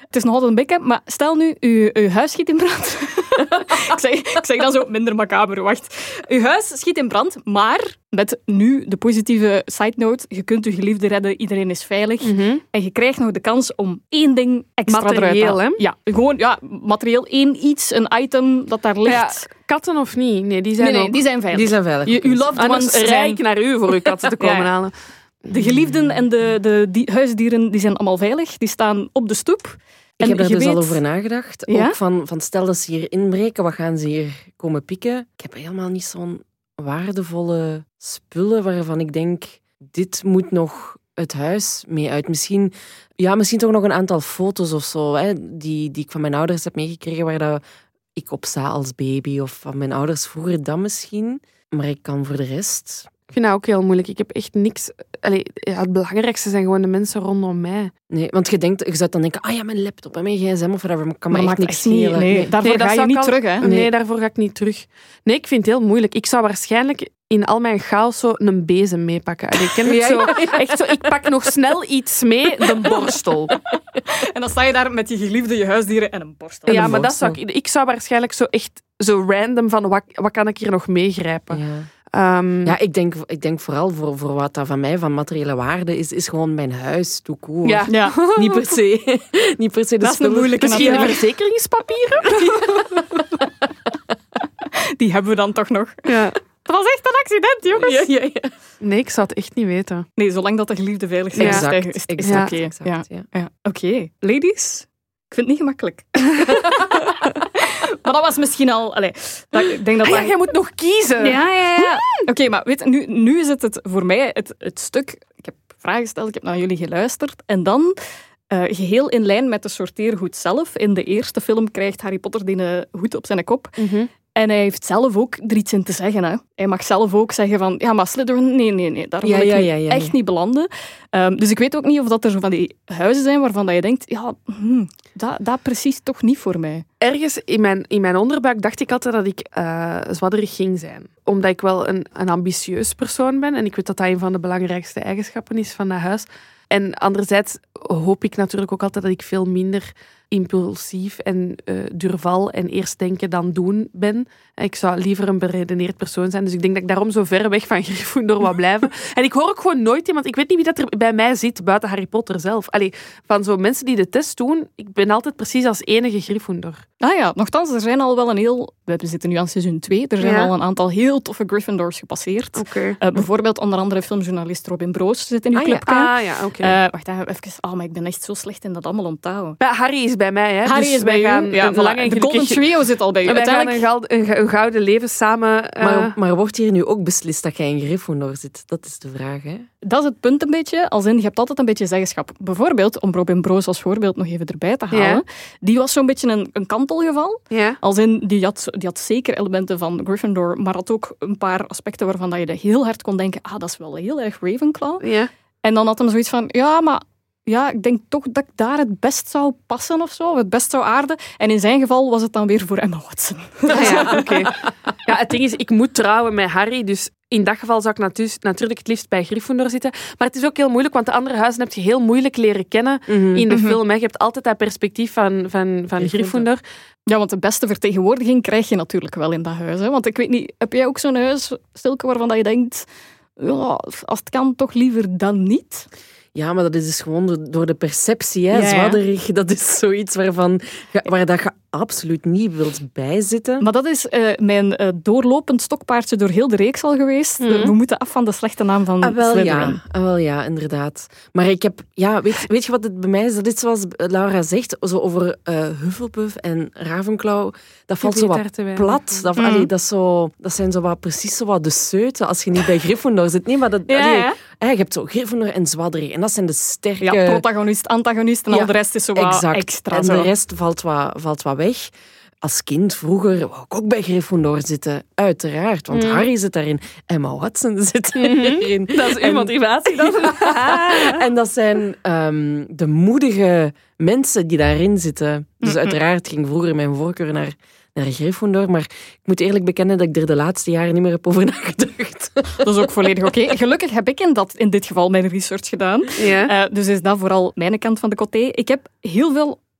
het is nog altijd een beetje, maar stel nu, uw, uw huis schiet in brand. ik, zeg, ik zeg dan zo minder macaber, wacht. Uw huis schiet in brand, maar met nu de positieve side note, je kunt uw geliefde redden, iedereen is veilig. Mm-hmm. En je krijgt nog de kans om één ding extra eruit te Materieel, halen. hè? Ja, gewoon ja, materieel, één iets, een item dat daar ligt. Ja, katten of niet? Nee, die zijn nee, nee, ook... die zijn veilig. Die zijn veilig. Je, uw loved Anders ones rij zijn... ik naar u voor uw katten te komen Ja, ja. halen. De geliefden en de, de die, huisdieren die zijn allemaal veilig. Die staan op de stoep. Ik heb En er je dus weet- al over nagedacht. Ja? Ook van, van stel dat ze hier inbreken, wat gaan ze hier komen pikken? Ik heb helemaal niet zo'n waardevolle spullen waarvan ik denk, dit moet nog het huis mee uit. Misschien, ja, misschien toch nog een aantal foto's of zo, hè, die, die ik van mijn ouders heb meegekregen, waar dat ik op sta als baby. Of van mijn ouders vroeger, dat misschien. Maar ik kan voor de rest... Ik vind dat ook heel moeilijk. Ik heb echt niks... Allee, ja, het belangrijkste zijn gewoon de mensen rondom mij. Nee, want je denkt, je zou dan denken, ah ja, mijn laptop en mijn gsm of whatever, maar kan me Maar echt maakt niks echt niet- schelen. nee, Nee. daarvoor dat ga je zou ik niet al- terug, hè? Nee. Nee. daarvoor ga ik niet terug. Nee, ik vind het heel moeilijk. Ik zou waarschijnlijk in al mijn chaos zo een bezem meepakken. Allee, ik ken het zo, echt zo. Ik pak nog snel iets mee, de borstel. En dan sta je daar met je geliefde, je huisdieren en een borstel. Ja, een maar dat borstel. zou ik... Ik zou waarschijnlijk zo echt zo random van wat, wat kan ik hier nog meegrijpen. Ja. Ehm, Ja, ik denk, ik denk vooral voor, voor wat dat van mij van materiële waarde is, is gewoon mijn huis, tout court. Ja. Ja, Niet per se. Niet per se de Dat is een spullen. moeilijke Misschien de natuurlijk. verzekeringspapieren? die hebben we dan toch nog. Ja. Dat was echt een accident, jongens. Ja, ja, ja. Nee, ik zou het echt niet weten. Nee, zolang dat de geliefde veilig zijn, Ja. is het Exact, is, het- is exact, het oké. exact, Ja. ja. Ja. Oké, ladies, ik vind het niet gemakkelijk. Maar dat was misschien al... Allee, dat, ik denk dat Ah ja, dat- jij moet nog kiezen. Ja, ja, ja. Oké, maar weet je, nu, nu is het, het voor mij het, het stuk... Ik heb vragen gesteld, ik heb naar jullie geluisterd. En dan, uh, geheel in lijn met de sorteerhoed zelf. In de eerste film krijgt Harry Potter die een hoed op zijn kop. Mhm. En hij heeft zelf ook er iets in te zeggen. Hè. Hij mag zelf ook zeggen van... Ja, maar Slytherin, nee, nee, nee. Daar wil Ja, ik ja, niet- ja, ja, echt ja. niet belanden. Um, dus ik weet ook niet of dat er zo van die huizen zijn waarvan dat je denkt... Ja, hmm, dat, dat precies toch niet voor mij. Ergens in mijn, in mijn onderbuik dacht ik altijd dat ik uh, zwadderig ging zijn. Omdat ik wel een, een ambitieus persoon ben. En ik weet dat dat een van de belangrijkste eigenschappen is van dat huis. En anderzijds hoop ik natuurlijk ook altijd dat ik veel minder impulsief en uh, durval en eerst denken dan doen ben. Ik zou liever een beredeneerd persoon zijn. Dus ik denk dat ik daarom zo ver weg van Gryffindor wil blijven. En ik hoor ook gewoon nooit iemand... Ik weet niet wie dat er bij mij zit, buiten Harry Potter zelf. Allee, van zo mensen die de test doen, ik ben altijd precies als enige Gryffindor. Ah ja, nochtans, er zijn al wel een heel... We zitten nu aan seizoen twee. Er zijn Ja. al een aantal heel toffe Gryffindors gepasseerd. Oké. Uh, bijvoorbeeld onder andere filmjournalist Robin Broos zit in uw Ah ja. clubje. Ah ja, oké. Uh, wacht even. Oh, maar ik ben echt zo slecht in dat allemaal onthouden. Ja, Harry is bij mij, hè. Harry dus is bij wij u. gaan Ja, een voilà. lang en De Golden gelukkig- Trio zit al bij u. En wij gaan een, Uiteindelijk... goud- een, een gouden leven samen... uh, Maar, maar wordt hier nu ook beslist dat jij in Gryffindor zit? Dat is de vraag, hè? Dat is het punt een beetje. Als in, je hebt altijd een beetje zeggenschap. Bijvoorbeeld, om Robin Broos als voorbeeld nog even erbij te halen. Ja. Die was zo'n beetje een, een kantelgeval. ja. Als in, die had, die had zeker elementen van Gryffindor, maar had ook een paar aspecten waarvan dat je heel hard kon denken, ah, dat is wel heel erg Ravenclaw. Ja. En dan had hem zoiets van, ja, maar ja, ik denk toch dat ik daar het best zou passen of zo, of het best zou aarden. En in zijn geval was het dan weer voor Emma Watson. Ah, ja, oké. Ja, het ding is, ik moet trouwen met Harry, dus in dat geval zou ik natu- natuurlijk het liefst bij Gryffindor zitten. Maar het is ook heel moeilijk, want de andere huizen heb je heel moeilijk leren kennen in de Mhm. film. Hè. Je hebt altijd dat perspectief van, van, van Gryffindor. Ja, want de beste vertegenwoordiging krijg je natuurlijk wel in dat huis. Hè? Want ik weet niet, heb jij ook zo'n huis, Stilke, waarvan dat je denkt, ja, als het kan, toch liever dan niet? Ja, maar dat is dus gewoon door- door de perceptie. Hè? Ja, ja. Zwadderig, dat is zoiets waarvan, ja, waar dat je absoluut niet wilt bijzitten. Maar dat is eh, mijn eh, doorlopend stokpaardje door heel de reeks al geweest. Mhm. We moeten af van de slechte naam van Ah, wel Slytherin. ja. Ah, wel ja, inderdaad. Maar ik heb, ja, weet, weet je wat het bij mij is? Dat is zoals Laura zegt, zo over uh, Hufflepuff en Ravenclaw. Dat valt zo weet wat daar te weinig plat. van. Dat, Mhm. allee, dat, is zo, dat zijn zo wat, precies zo wat de seuten als je niet bij Gryffindor zit. Nee, maar dat, Ja, allee, ja. hè, je hebt zo Gryffindor en Zwadderig. En dat zijn de sterke... Ja, protagonist, antagonist en Ja, al de rest is zo wat exact. extra. En zo. de rest valt wat, valt wat weg. Als kind vroeger wou ik ook bij Gryffindor zitten. Uiteraard, want Mm. Harry zit daarin. Emma Watson zit erin. Dat is uw En- motivatie dan? En dat zijn ehm, de moedige mensen die daarin zitten. Dus Mm-mm. uiteraard ging vroeger mijn voorkeur naar, naar Gryffindor. Maar ik moet eerlijk bekennen dat ik er de laatste jaren niet meer heb over nagedacht. Dat is ook volledig oké. Gelukkig heb ik in, dat, in dit geval mijn research gedaan. Ja. Uh, dus is dat vooral mijn kant van de côté. Ik heb heel veel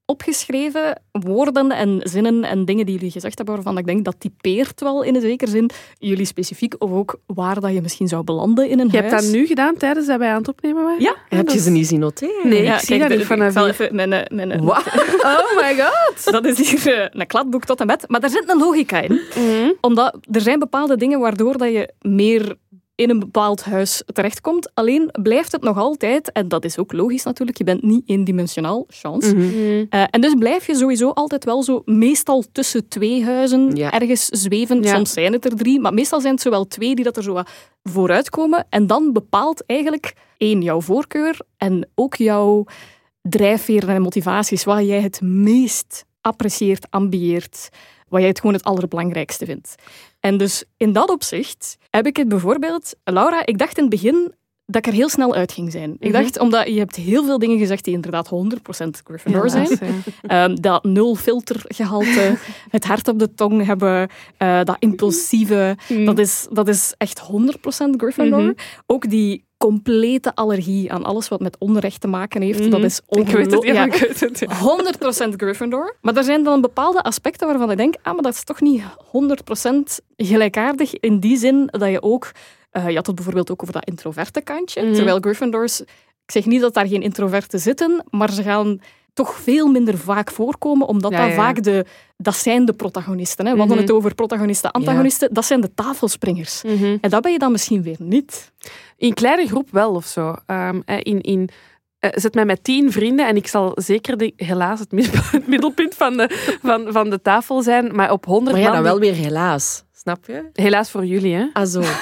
opgeschreven woorden en zinnen en dingen die jullie gezegd hebben waarvan ik denk dat typeert wel in een zekere zin jullie specifiek of ook waar dat je misschien zou belanden in een Je huis. hebt dat nu gedaan tijdens dat wij aan het opnemen waren? Ja. Heb je ze niet zien noteren? Nee, Ja, ik zie kijk, dat de- niet vanaf ik zal hier. even mijn, eh, mijn, Wow. Oh my god. Dat is hier eh, een kladboek tot en met. Maar daar zit een logica in. Mhm. Omdat er zijn bepaalde dingen waardoor dat je meer in een bepaald huis terechtkomt. Alleen blijft het nog altijd, en dat is ook logisch natuurlijk, je bent niet eendimensionaal, chance. Mhm. Mhm. Uh, en dus blijf je sowieso altijd wel zo, meestal tussen twee huizen, Ja. ergens zweven. Ja. Soms zijn het er drie, maar meestal zijn het zowel twee die dat er zo wat vooruit komen. En dan bepaalt eigenlijk één, jouw voorkeur en ook jouw drijfveren en motivaties, wat jij het meest apprecieert, ambieert, wat jij het gewoon het allerbelangrijkste vindt. En dus in dat opzicht heb ik het bijvoorbeeld... Laura, ik dacht in het begin dat ik er heel snel uit ging zijn. Ik dacht, omdat je hebt heel veel dingen gezegd die inderdaad honderd procent Gryffindor zijn. Um, dat nul filtergehalte, het hart op de tong hebben, uh, dat impulsieve, Mm. dat, is, dat is echt honderd procent Gryffindor. Mhm. Ook die complete allergie aan alles wat met onrecht te maken heeft, Mhm. dat is Ik weet het, ongelooflijk. ja, Ja, ik weet het. Ja. honderd procent Gryffindor. Maar er zijn dan bepaalde aspecten waarvan ik denk, ah, maar dat is toch niet honderd procent gelijkaardig in die zin dat je ook... Uh, je had het bijvoorbeeld ook over dat introverte kantje. Mhm. Terwijl Gryffindors... Ik zeg niet dat daar geen introverten zitten, maar ze gaan toch veel minder vaak voorkomen, omdat Ja, dat ja. vaak de... Dat zijn de protagonisten. Hè. We hadden Mhm. het over protagonisten, antagonisten. Dat zijn de tafelspringers. Mhm. En dat ben je dan misschien weer niet. In kleine groep wel of zo. Um, in, in, uh, zet mij met tien vrienden en ik zal zeker de, helaas het, mis- het middelpunt van de, van, van de tafel zijn. Maar op honderd Maar ja, man... dan wel weer helaas. Snap je? Helaas voor jullie, hè. Ah, zo.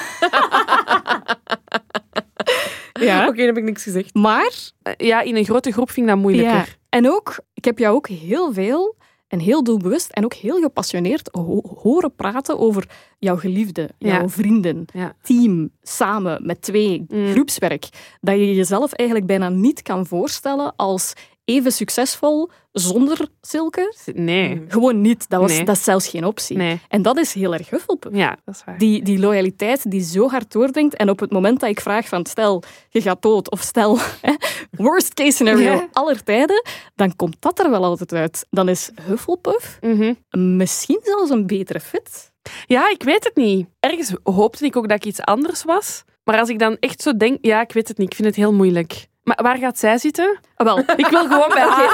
Ja. Oké, dan heb ik niks gezegd. Maar... Uh, ja, in een grote groep vind ik dat moeilijker. Ja. En ook, ik heb jou ook heel veel en heel doelbewust en ook heel gepassioneerd ho- horen praten over jouw geliefde, jouw Ja. vrienden, Ja. team, samen, met twee, Mm. groepswerk. Dat je jezelf eigenlijk bijna niet kan voorstellen als even succesvol zonder Silke. Nee. Gewoon niet. Dat, was, Nee. dat is zelfs geen optie. Nee. En dat is heel erg Hufflepuff. Ja, dat is waar. Die, die loyaliteit die zo hard doordringt. En op het moment dat ik vraag van stel, je gaat dood. Of stel, hè, worst case scenario Ja. aller tijden. Dan komt dat er wel altijd uit. Dan is Hufflepuff Mhm. misschien zelfs een betere fit. Ja, ik weet het niet. Ergens hoopte ik ook dat ik iets anders was. Maar als ik dan echt zo denk... Ja, ik weet het niet. Ik vind het heel moeilijk. Maar waar gaat zij zitten? Ah, wel, Ik wil gewoon bij haar.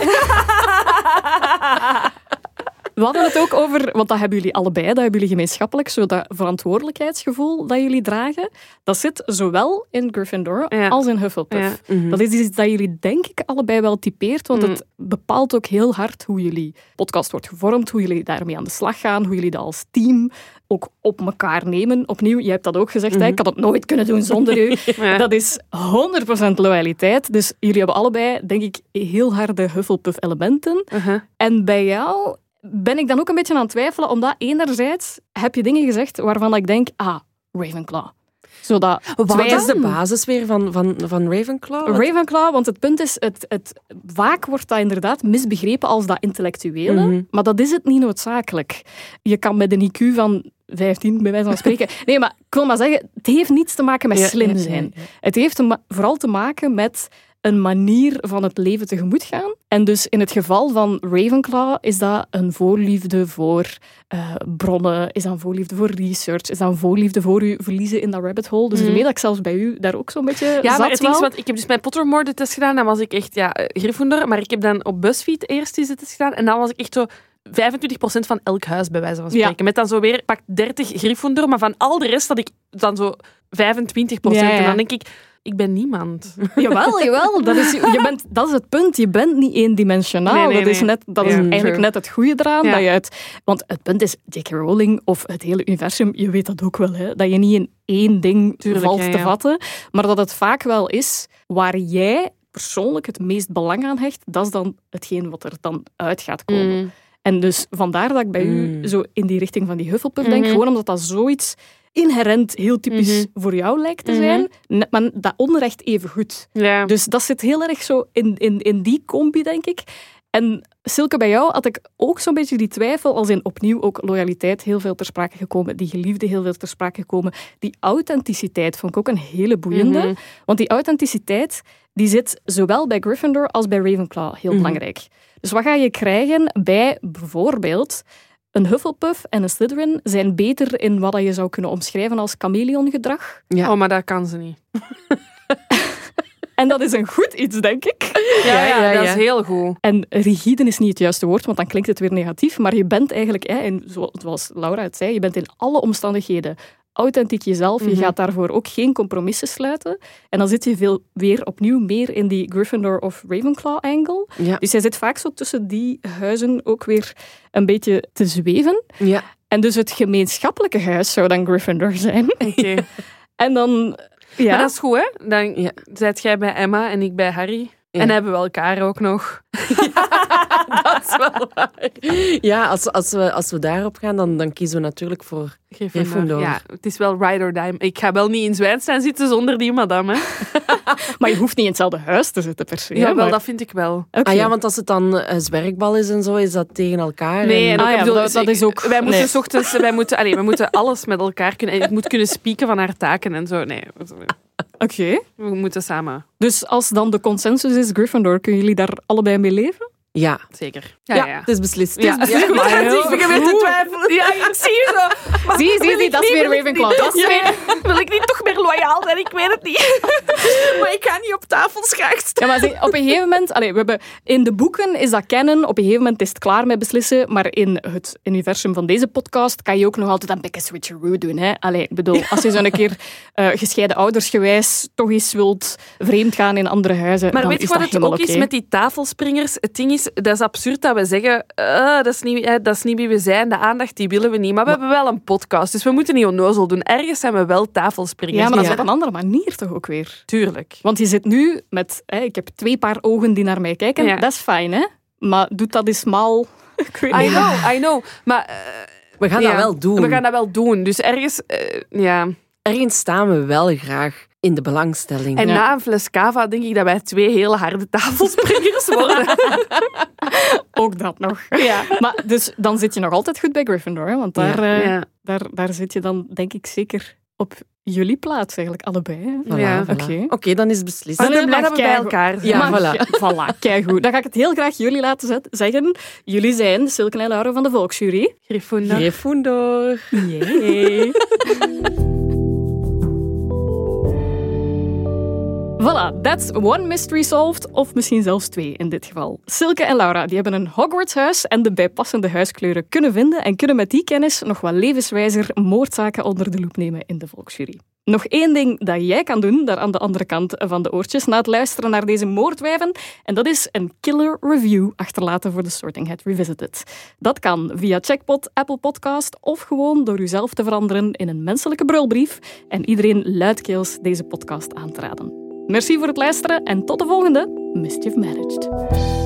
we hadden het ook over, want dat hebben jullie allebei, dat hebben jullie gemeenschappelijk, zo dat verantwoordelijkheidsgevoel dat jullie dragen. Dat zit zowel in Gryffindor Ja. als in Hufflepuff. Ja. Mhm. Dat is iets dat jullie, denk ik, allebei wel typeert, want Mm. het bepaalt ook heel hard hoe jullie podcast wordt gevormd, hoe jullie daarmee aan de slag gaan, hoe jullie dat als team ook op elkaar nemen. Opnieuw, jij hebt dat ook gezegd, hè, ik had het nooit kunnen doen zonder u. Ja. Dat is honderd procent loyaliteit. Dus jullie hebben allebei, denk ik, heel harde Hufflepuff-elementen. Uh-huh. En bij jou ben ik dan ook een beetje aan het twijfelen, omdat enerzijds heb je dingen gezegd waarvan ik denk, ah, Ravenclaw. Zodat Wat twee- is de basis weer van, van, van Ravenclaw? Wat- Ravenclaw, want het punt is, het, het, vaak wordt dat inderdaad misbegrepen als dat intellectuele, Mhm. maar dat is het niet noodzakelijk. Je kan met een I Q van vijftien, bij wijze van spreken... Nee, maar ik wil maar zeggen, het heeft niets te maken met Ja, slim ja, ja, zijn. ja. Het heeft te ma- vooral te maken met een manier van het leven tegemoet gaan. En dus in het geval van Ravenclaw is dat een voorliefde voor uh, bronnen, is dat een voorliefde voor research, is dat een voorliefde voor u verliezen in dat rabbit hole. Dus Mhm. daarmee dat ik zelfs bij u daar ook zo'n beetje Ja, zat maar het ding is, wel. want ik heb dus mijn Pottermore de test gedaan, dan was ik echt, ja, eh, Gryffindor, maar ik heb dan op BuzzFeed eerst die test gedaan en dan was ik echt zo vijfentwintig procent van elk huis, bij wijze van spreken. Ja. Met dan zo weer, pak dertig Gryffindor, maar van al de rest had ik dan zo vijfentwintig procent. Ja, ja. En dan denk ik, ik ben niemand. Jawel, jawel. Dat is, je bent, dat is het punt. Je bent niet eendimensionaal. Nee, nee, dat is, nee. net, dat is Ja, eigenlijk true. net het goede eraan. Ja. Dat je het, want het punt is, J K. Rowling of het hele universum, je weet dat ook wel, hè, dat je niet in één ding Tuurlijk, valt ja, te ja. vatten, maar dat het vaak wel is waar jij persoonlijk het meest belang aan hecht, dat is dan hetgeen wat er dan uit gaat komen. Mm. En dus vandaar dat ik bij Mm. u zo in die richting van die Hufflepuff denk, Mhm. gewoon omdat dat zoiets inherent heel typisch Mhm. voor jou lijkt te Mhm. zijn, net- maar dat onrecht even goed. Ja. Dus dat zit heel erg zo in, in, in die combi, denk ik. En Silke, bij jou had ik ook zo'n beetje die twijfel, als in opnieuw ook loyaliteit heel veel ter sprake gekomen, die geliefde heel veel ter sprake gekomen. Die authenticiteit vond ik ook een hele boeiende. Mhm. Want die authenticiteit die zit zowel bij Gryffindor als bij Ravenclaw heel Mhm. belangrijk. Dus wat ga je krijgen bij bijvoorbeeld een Hufflepuff en een Slytherin zijn beter in wat je zou kunnen omschrijven als chameleongedrag. Ja. Oh, maar dat kan ze niet. En dat is een goed iets, denk ik. Ja, ja, ja, dat ja. is heel goed. En rigide is niet het juiste woord, want dan klinkt het weer negatief. Maar je bent eigenlijk, hè, en zoals Laura het zei, je bent in alle omstandigheden authentiek jezelf. Je mm-hmm. gaat daarvoor ook geen compromissen sluiten. En dan zit je veel weer opnieuw meer in die Gryffindor of Ravenclaw-angle. Ja. Dus jij zit vaak zo tussen die huizen ook weer een beetje te zweven. Ja. En dus het gemeenschappelijke huis zou dan Gryffindor zijn. Oké. Okay. En dan... Ja. Maar dat is goed, hè? Dan ja. Zit jij bij Emma en ik bij Harry. Ja. En hebben we elkaar ook nog. Ja, dat is wel waar. Ja, als, als, we, als we daarop gaan, dan, dan kiezen we natuurlijk voor Gryffindor. Gryffindor. Ja, het is wel ride or die. Ik ga wel niet in Zwijnstein zitten zonder die madame. Hè? Maar je hoeft niet in hetzelfde huis te zitten per se. Ja, maar... wel, dat vind ik wel. Okay. Ah ja, want als het dan een zwerkbal is en zo, is dat tegen elkaar. Nee, en en... ah, ja, bedoel, dat, dat is ook... Wij moeten, nee. ochtends, wij, moeten, allez, wij moeten alles met elkaar kunnen... Ik moet kunnen spieken van haar taken en zo. Nee. Oké. Okay. We moeten samen. Dus als dan de consensus is Gryffindor, kunnen jullie daar allebei mee leven? Ja. Zeker. Ja, ja, ja. Het is beslist. Het ja. is beslist. Ja, Ja, ja, ik begin weer te twijfelen. Ja, ik zie je zo. Maar zie, zie, zie, dat is weer Ravenclaw. Dat is weer... Wil ik niet toch meer loyaal zijn? Ik weet het niet. Maar ik ga niet op tafel schacht. Ja, maar zie, op een gegeven moment... Allez, we hebben, in de boeken is dat kennen. Op een gegeven moment is het klaar met beslissen. Maar in het universum van deze podcast kan je ook nog altijd een beetje switcheroo doen. Hè? Allee, ik bedoel, als je zo een keer uh, gescheiden oudersgewijs toch eens wilt vreemd gaan in andere huizen, maar dan weet je is wat dat het ook okay. is met die tafelspringers? Het ding is, dat is absurd dat we zeggen, uh, dat, is niet, uh, dat is niet wie we zijn, de aandacht die willen we niet. Maar we maar, hebben wel een podcast, dus we moeten niet onnozel doen. Ergens zijn we wel tafelspringers. Ja, maar dat ja. is op een andere manier toch ook weer. Tuurlijk. Want je zit nu met, hè, ik heb twee paar ogen die naar mij kijken, ja. dat is fijn, hè? Maar doet dat eens maal... Ik weet I niet. know, I know. Maar... Uh, we gaan ja, dat wel doen. We gaan dat wel doen. Dus ergens, uh, ja... Ergens staan we wel graag in de belangstelling. En ja. na een fles cava denk ik dat wij twee hele harde tafelspringers worden. Ook dat nog. Ja. Maar dus dan zit je nog altijd goed bij Gryffindor, hè? Want daar, ja. Uh, Ja. daar, daar zit je dan, denk ik, zeker op jullie plaats eigenlijk, allebei. Hè? Voilà, ja. voilà. Oké. Okay. okay, dan is het beslist. Maar ik ben blij dat we bij elkaar zijn. Ja, Ja, voilà. voilà, keigoed. Dan ga ik het heel graag jullie laten zet, zeggen. Jullie zijn Silke en Laura van de Volksjury. Gryffindor. Gryffindor. Yay. Voilà, that's one mystery solved. Of misschien zelfs twee in dit geval. Silke en Laura die hebben een Hogwarts-huis en de bijpassende huiskleuren kunnen vinden en kunnen met die kennis nog wat levenswijzer moordzaken onder de loep nemen in de Volksjury. Nog één ding dat jij kan doen, daar aan de andere kant van de oortjes, na het luisteren naar deze moordwijven, en dat is een killer review achterlaten voor de Sorting Hat Revisited. Dat kan via Checkpot, Apple Podcast of gewoon door uzelf te veranderen in een menselijke brulbrief en iedereen luidkeels deze podcast aan te raden. Merci voor het luisteren en tot de volgende Mischief Managed.